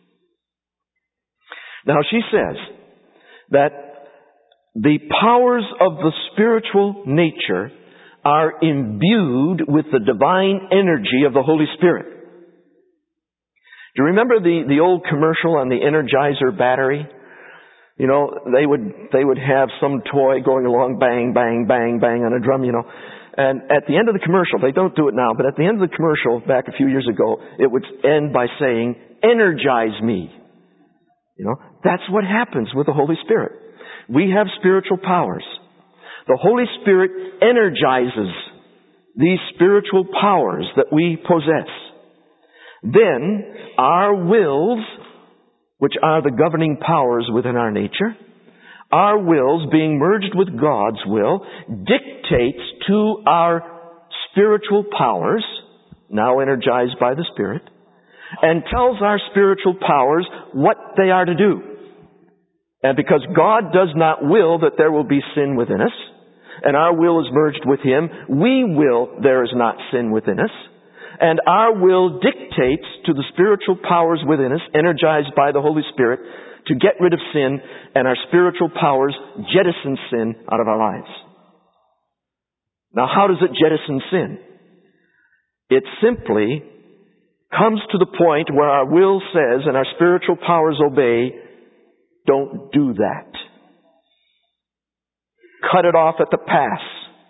Now she says that the powers of the spiritual nature are imbued with the divine energy of the Holy Spirit. Do you remember the, the old commercial on the Energizer battery? You know, they would, they would have some toy going along, bang, bang, bang, bang on a drum, you know. And at the end of the commercial, they don't do it now, but at the end of the commercial, back a few years ago, it would end by saying, energize me. You know, that's what happens with the Holy Spirit. We have spiritual powers. The Holy Spirit energizes these spiritual powers that we possess. Then, our wills, which are the governing powers within our nature, our wills, being merged with God's will, dictates to our spiritual powers, now energized by the Spirit, and tells our spiritual powers what they are to do. And because God does not will that there will be sin within us, and our will is merged with Him, we will there is not sin within us. And our will dictates to the spiritual powers within us, energized by the Holy Spirit, to get rid of sin, and our spiritual powers jettison sin out of our lives. Now, how does it jettison sin? It simply comes to the point where our will says, and our spiritual powers obey, don't do that. Cut it off at the pass.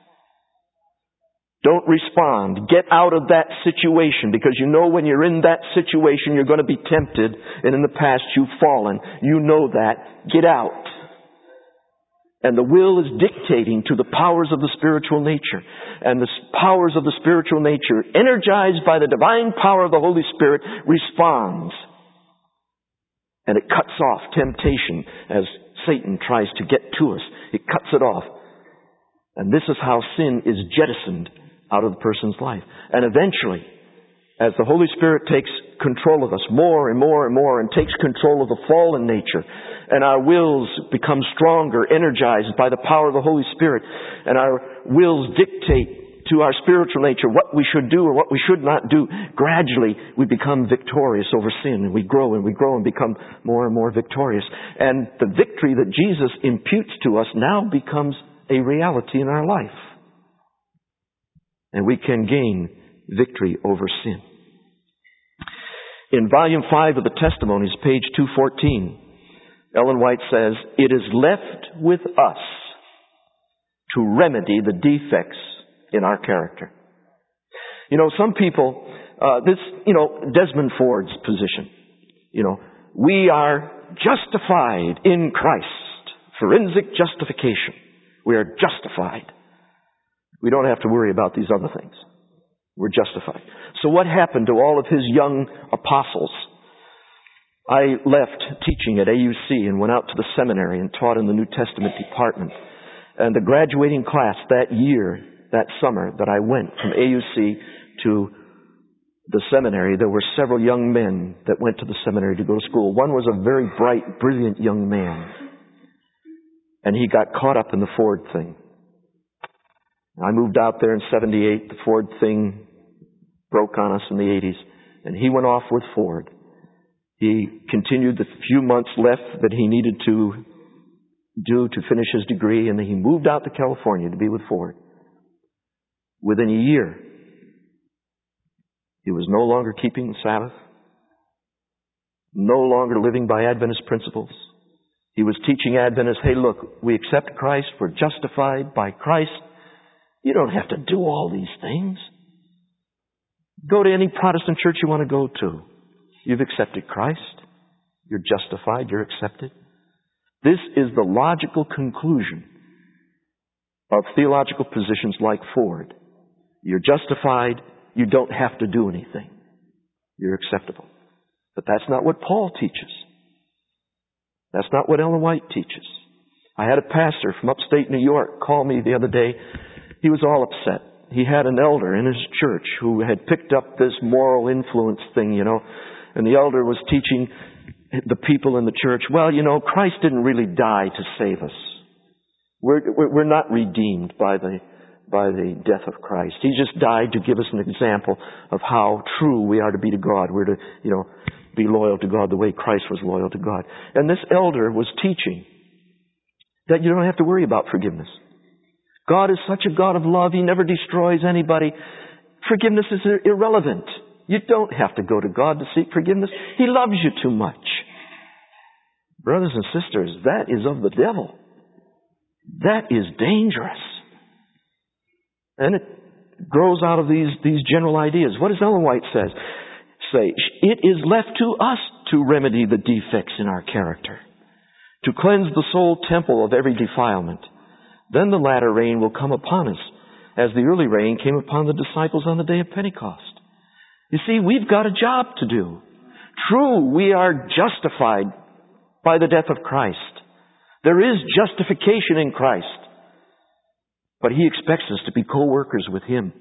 Don't respond. Get out of that situation, because you know when you're in that situation you're going to be tempted, and in the past you've fallen. You know that. Get out. And the will is dictating to the powers of the spiritual nature. And the powers of the spiritual nature, energized by the divine power of the Holy Spirit, responds. And it cuts off temptation as Satan tries to get to us. It cuts it off. And this is how sin is jettisoned out of the person's life. And eventually, as the Holy Spirit takes control of us more and more and more, and takes control of the fallen nature, and our wills become stronger, energized by the power of the Holy Spirit, and our wills dictate to our spiritual nature what we should do or what we should not do, gradually we become victorious over sin, and we grow and we grow and become more and more victorious. And the victory that Jesus imputes to us now becomes a reality in our life. And we can gain victory over sin. In volume five of the Testimonies, page two fourteen, Ellen White says, "It is left with us to remedy the defects in our character. You know, some people, uh, this, you know, Desmond Ford's position, you know, we are justified in Christ. Forensic justification. We are justified. We don't have to worry about these other things. We're justified. So what happened to all of his young apostles? I left teaching at A U C and went out to the seminary and taught in the New Testament department. And the graduating class that year, that summer that I went from A U C to the seminary, there were several young men that went to the seminary to go to school. One was a very bright, brilliant young man. And he got caught up in the Ford thing. I moved out there in seventy-eight. The Ford thing broke on us in the eighties. And he went off with Ford. He continued the few months left that he needed to do to finish his degree. And then he moved out to California to be with Ford. Within a year, he was no longer keeping the Sabbath. No longer living by Adventist principles. He was teaching Adventists, hey, look, we accept Christ. We're justified by Christ. You don't have to do all these things. Go to any Protestant church you want to go to. You've accepted Christ. You're justified. You're accepted. This is the logical conclusion of theological positions like Ford. You're justified. You don't have to do anything. You're acceptable. But that's not what Paul teaches. That's not what Ellen White teaches. I had a pastor from upstate New York call me the other day. He was all upset. He had an elder in his church who had picked up this moral influence thing, you know, and the elder was teaching the people in the church, well, you know, Christ didn't really die to save us. We're, we're not redeemed by the, by the death of Christ. He just died to give us an example of how true we are to be to God. We're to, you know, be loyal to God the way Christ was loyal to God. And this elder was teaching that you don't have to worry about forgiveness. God is such a God of love. He never destroys anybody. Forgiveness is irrelevant. You don't have to go to God to seek forgiveness. He loves you too much. Brothers and sisters, that is of the devil. That is dangerous. And it grows out of these, these general ideas. What does Ellen White says? Say, it is left to us to remedy the defects in our character, to cleanse the soul temple of every defilement. Then the latter rain will come upon us, as the early rain came upon the disciples on the day of Pentecost. You see, we've got a job to do. True, we are justified by the death of Christ. There is justification in Christ. But He expects us to be co-workers with Him,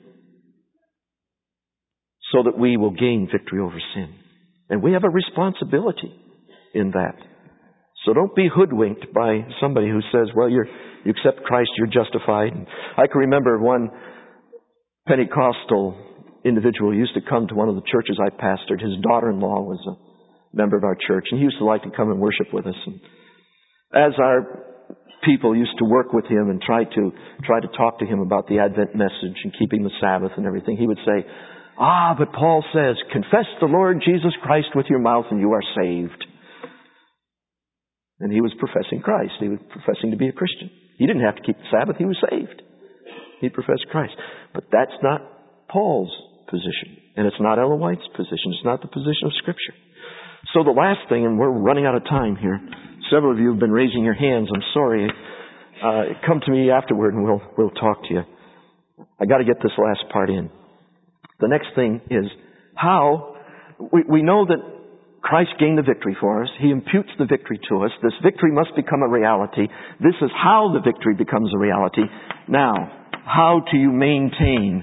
so that we will gain victory over sin. And we have a responsibility in that. So don't be hoodwinked by somebody who says, well, you're, you accept Christ, you're justified. And I can remember one Pentecostal individual used to come to one of the churches I pastored. His daughter-in-law was a member of our church, and he used to like to come and worship with us. And as our people used to work with him and try to try to talk to him about the Advent message and keeping the Sabbath and everything, he would say, ah, but Paul says, confess the Lord Jesus Christ with your mouth and you are saved. And he was professing Christ. He was professing to be a Christian. He didn't have to keep the Sabbath. He was saved. He professed Christ. But that's not Paul's position. And it's not Ellen White's position. It's not the position of Scripture. So the last thing, and we're running out of time here. Several of you have been raising your hands. I'm sorry. Uh, come to me afterward and we'll, we'll talk to you. I got to get this last part in. The next thing is how we, we know that Christ gained the victory for us. He imputes the victory to us. This victory must become a reality. This is how the victory becomes a reality. Now, how do you maintain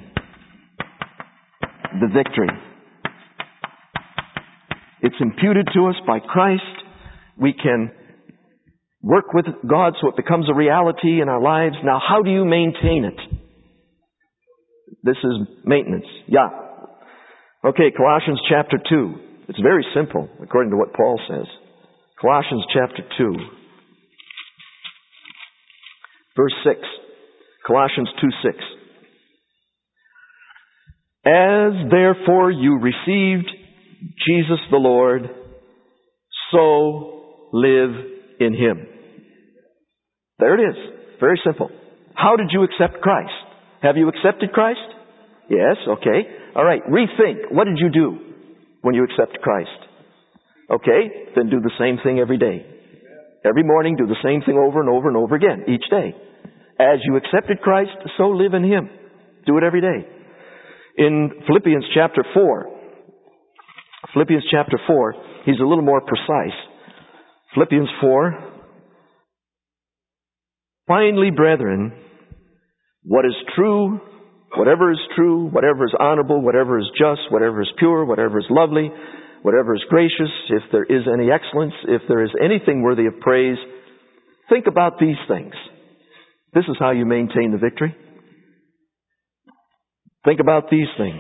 the victory? It's imputed to us by Christ. We can work with God so it becomes a reality in our lives. Now, how do you maintain it? This is maintenance. Yeah. Okay, Colossians chapter two. It's very simple, according to what Paul says. Colossians chapter two, verse six. Colossians two six. As therefore you received Jesus the Lord, so live in Him. There it is. Very simple. How did you accept Christ? Have you accepted Christ? Yes, okay. All right, rethink. What did you do when you accepted Christ? Okay, then do the same thing every day. Every morning, do the same thing over and over and over again, each day. As you accepted Christ, so live in Him. Do it every day. In Philippians chapter four, Philippians chapter four, he's a little more precise. Philippians four, finally, brethren, what is true, whatever is true, whatever is honorable, whatever is just, whatever is pure, whatever is lovely, whatever is gracious, if there is any excellence, if there is anything worthy of praise, think about these things. This is how you maintain the victory. Think about these things.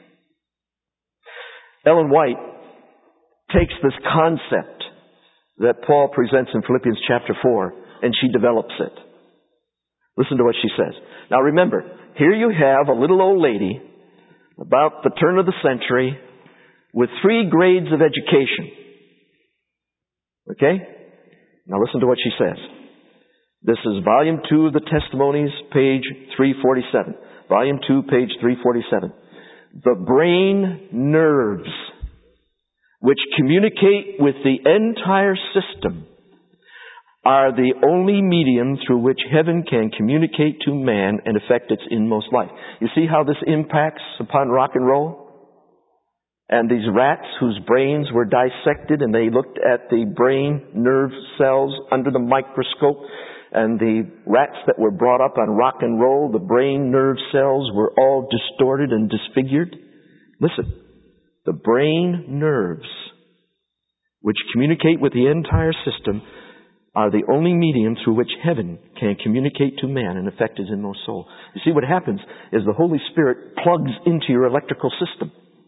Ellen White takes this concept that Paul presents in Philippians chapter four, and she develops it. Listen to what she says. Now remember, here you have a little old lady about the turn of the century with three grades of education. Okay? Now listen to what she says. This is volume two of the Testimonies, page three forty-seven. Volume two, page three forty-seven. The brain nerves, which communicate with the entire system, are the only medium through which heaven can communicate to man and affect its inmost life. You see how this impacts upon rock and roll? And these rats whose brains were dissected and they looked at the brain nerve cells under the microscope, and the rats that were brought up on rock and roll, the brain nerve cells were all distorted and disfigured. Listen, the brain nerves, which communicate with the entire system, are the only medium through which heaven can communicate to man and affect his inmost soul. You see, what happens is the Holy Spirit plugs into your electrical system.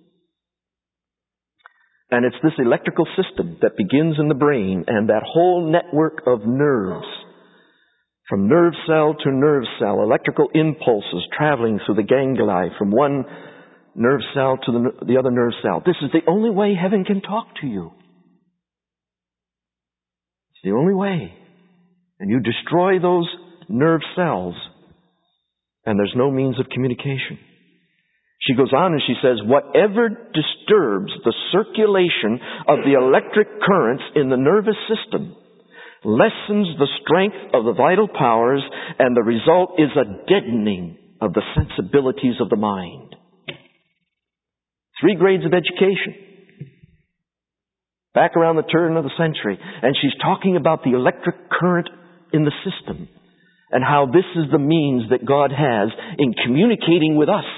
And it's this electrical system that begins in the brain, and that whole network of nerves, from nerve cell to nerve cell, electrical impulses traveling through the ganglia from one nerve cell to the, the other nerve cell. This is the only way heaven can talk to you. It's the only way. And you destroy those nerve cells, and there's no means of communication. She goes on and she says, whatever disturbs the circulation of the electric currents in the nervous system lessens the strength of the vital powers, and the result is a deadening of the sensibilities of the mind. Three grades of education. Back around the turn of the century. And she's talking about the electric current in the system, and how this is the means that God has in communicating with us.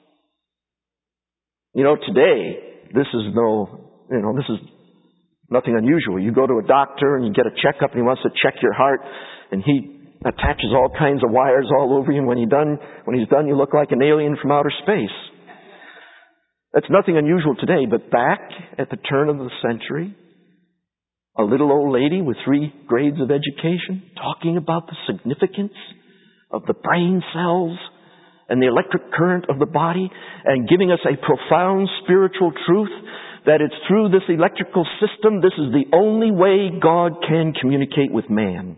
You know, today, this is no, you know, this is nothing unusual. You go to a doctor and you get a checkup, and he wants to check your heart, and he attaches all kinds of wires all over you, and when he done, when he's done, you look like an alien from outer space. That's nothing unusual today, but back at the turn of the century, a little old lady with three grades of education talking about the significance of the brain cells and the electric current of the body, and giving us a profound spiritual truth that it's through this electrical system, this is the only way God can communicate with man.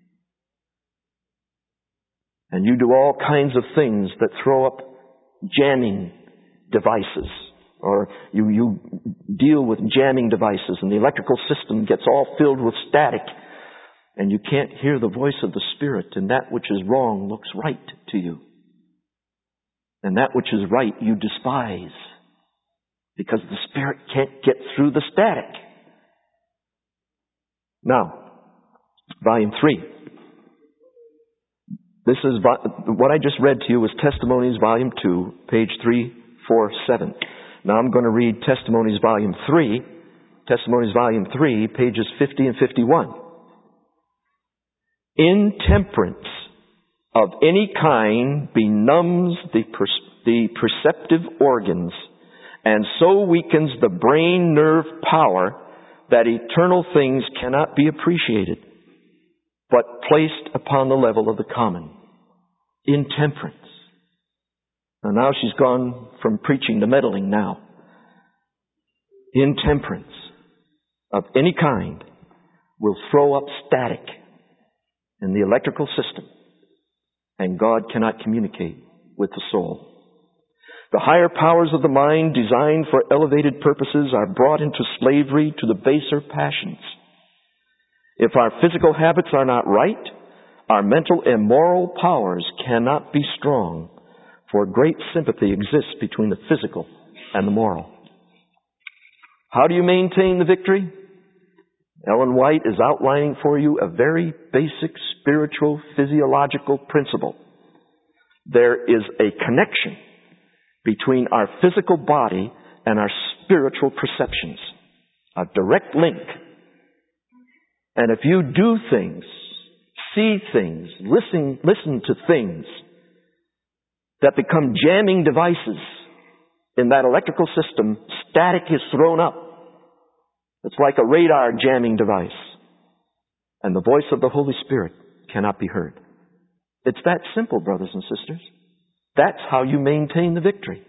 And you do all kinds of things that throw up jamming devices, or you, you deal with jamming devices, and the electrical system gets all filled with static, and you can't hear the voice of the Spirit, and that which is wrong looks right to you. And that which is right you despise, because the Spirit can't get through the static. Now, volume three. This is, what I just read to you was Testimonies, volume two, page three forty-seven. Now I'm going to read Testimonies, volume three, Testimonies, volume three, pages fifty and fifty-one. Intemperance of any kind benumbs the, per- the perceptive organs, and so weakens the brain nerve power that eternal things cannot be appreciated, but placed upon the level of the common. Intemperance. Now, now she's gone from preaching to meddling now. Intemperance of any kind will throw up static in the electrical system, and God cannot communicate with the soul. The higher powers of the mind, designed for elevated purposes, are brought into slavery to the baser passions. If our physical habits are not right, our mental and moral powers cannot be strong, for great sympathy exists between the physical and the moral. How do you maintain the victory? Ellen White is outlining for you a very basic spiritual physiological principle. There is a connection between our physical body and our spiritual perceptions. A direct link. And if you do things, see things, listen, listen to things that become jamming devices in that electrical system, static is thrown up. It's like a radar jamming device. And the voice of the Holy Spirit cannot be heard. It's that simple, brothers and sisters. That's how you maintain the victory.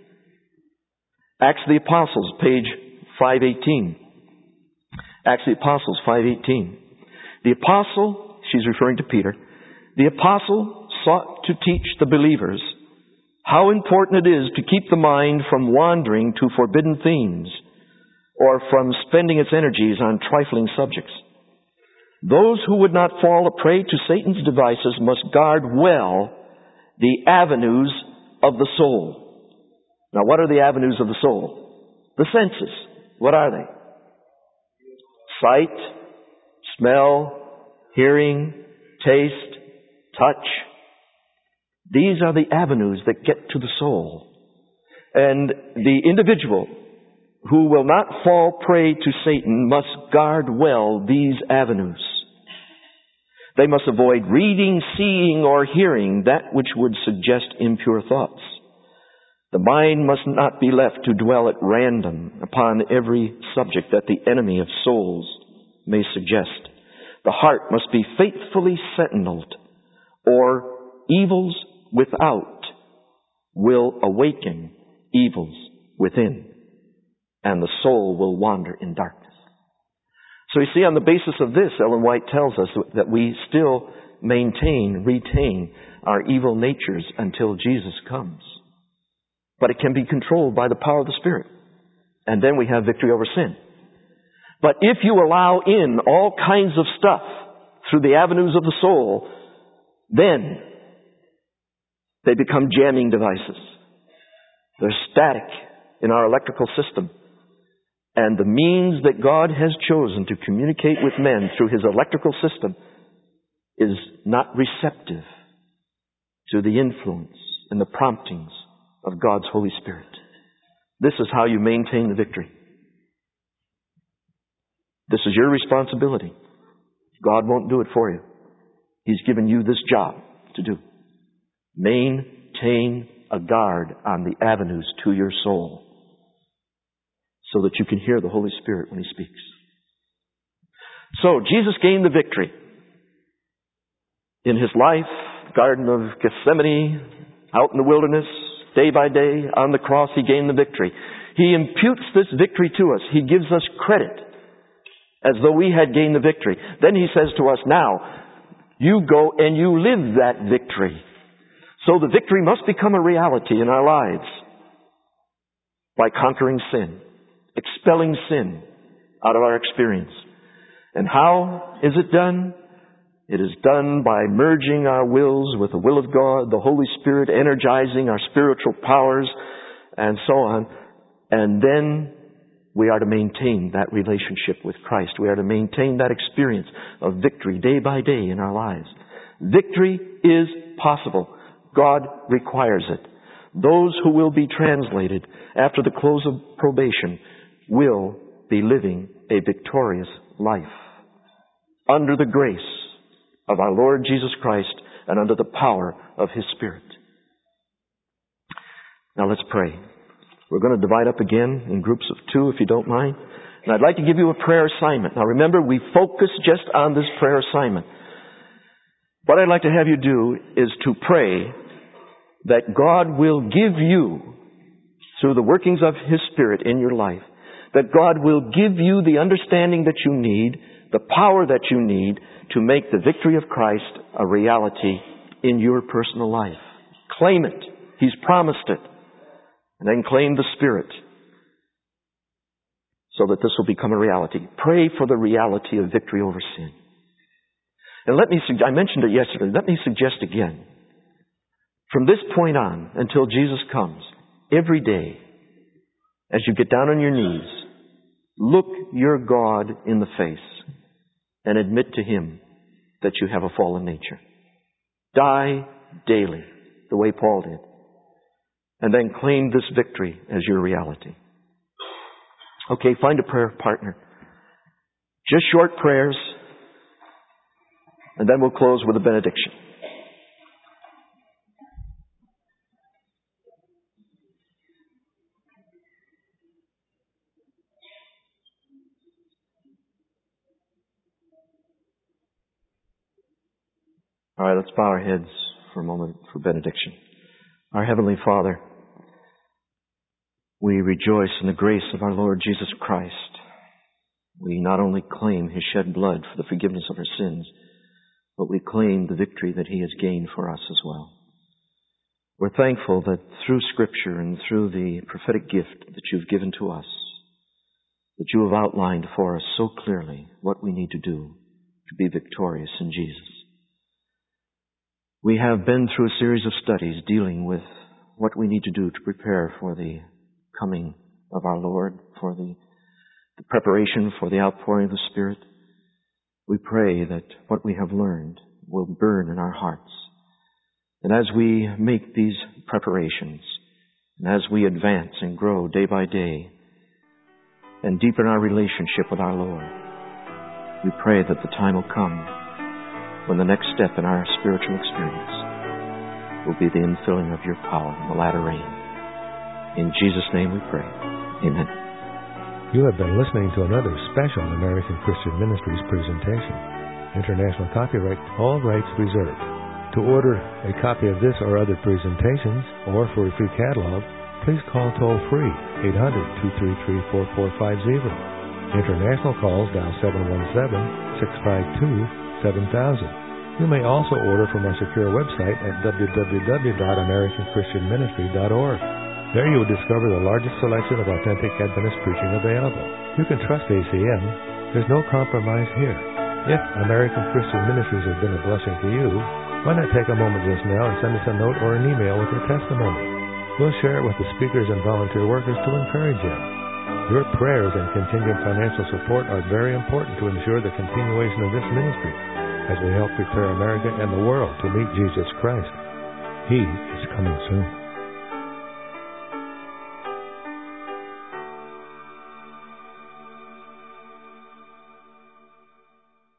Acts of the Apostles, page five eighteen. Acts of the Apostles, five eighteen. The apostle, she's referring to Peter, the apostle sought to teach the believers how important it is to keep the mind from wandering to forbidden themes or from spending its energies on trifling subjects. Those who would not fall a prey to Satan's devices must guard well the avenues of the soul. Now, what are the avenues of the soul? The senses. What are they? Sight, smell, hearing, taste, touch. These are the avenues that get to the soul. And the individual who will not fall prey to Satan must guard well these avenues. They must avoid reading, seeing, or hearing that which would suggest impure thoughts. The mind must not be left to dwell at random upon every subject that the enemy of souls may suggest. The heart must be faithfully sentineled, or evils without will awaken evils within, and the soul will wander in darkness. So you see, on the basis of this, Ellen White tells us that we still maintain, retain our evil natures until Jesus comes. But it can be controlled by the power of the Spirit. And then we have victory over sin. But if you allow in all kinds of stuff through the avenues of the soul, then they become jamming devices. They're static in our electrical system. And the means that God has chosen to communicate with men through His electrical system is not receptive to the influence and the promptings of God's Holy Spirit. This is how you maintain the victory. This is your responsibility. God won't do it for you. He's given you this job to do. Maintain a guard on the avenues to your soul, so that you can hear the Holy Spirit when He speaks. So, Jesus gained the victory. In His life, Garden of Gethsemane, out in the wilderness, day by day, on the cross, He gained the victory. He imputes this victory to us. He gives us credit as though we had gained the victory. Then He says to us, now, you go and you live that victory. So the victory must become a reality in our lives by conquering sin, expelling sin out of our experience. And how is it done? It is done by merging our wills with the will of God, the Holy Spirit energizing our spiritual powers, and so on. And then we are to maintain that relationship with Christ. We are to maintain that experience of victory day by day in our lives. Victory is possible. God requires it. Those who will be translated after the close of probation will be living a victorious life under the grace of our Lord Jesus Christ and under the power of His Spirit. Now let's pray. We're going to divide up again in groups of two, if you don't mind. And I'd like to give you a prayer assignment. Now remember, we focus just on this prayer assignment. What I'd like to have you do is to pray that God will give you, through the workings of His Spirit in your life, that God will give you the understanding that you need, the power that you need to make the victory of Christ a reality in your personal life. Claim it. He's promised it. And then claim the Spirit so that this will become a reality. Pray for the reality of victory over sin. And let me, I mentioned it yesterday, let me suggest again, from this point on until Jesus comes, every day, as you get down on your knees, look your God in the face and admit to Him that you have a fallen nature. Die daily, the way Paul did. And then claim this victory as your reality. Okay, find a prayer partner. Just short prayers, and then we'll close with a benediction. All right, let's bow our heads for a moment for benediction. Our Heavenly Father, we rejoice in the grace of our Lord Jesus Christ. We not only claim His shed blood for the forgiveness of our sins, but we claim the victory that He has gained for us as well. We're thankful that through Scripture and through the prophetic gift that You've given to us, that You have outlined for us so clearly what we need to do to be victorious in Jesus. We have been through a series of studies dealing with what we need to do to prepare for the coming of our Lord, for the, the preparation for the outpouring of the Spirit. We pray that what we have learned will burn in our hearts. And as we make these preparations, and as we advance and grow day by day, and deepen our relationship with our Lord, we pray that the time will come when the next step in our spiritual experience will be the infilling of Your power in the latter rain. In Jesus' name we pray. Amen. You have been listening to another special American Christian Ministries presentation. International copyright, all rights reserved. To order a copy of this or other presentations, or for a free catalog, please call toll-free eight hundred, two three three, four four five zero. International calls dial seven one seven, six five two, seven thousand. You may also order from our secure website at w w w dot american christian ministry dot org. There you will discover the largest selection of authentic Adventist preaching available. You can trust A C M. There's no compromise here. If American Christian Ministries has been a blessing to you, why not take a moment just now and send us a note or an email with your testimony? We'll share it with the speakers and volunteer workers to encourage you. Your prayers and contingent financial support are very important to ensure the continuation of this ministry as we help prepare America and the world to meet Jesus Christ. He is coming soon.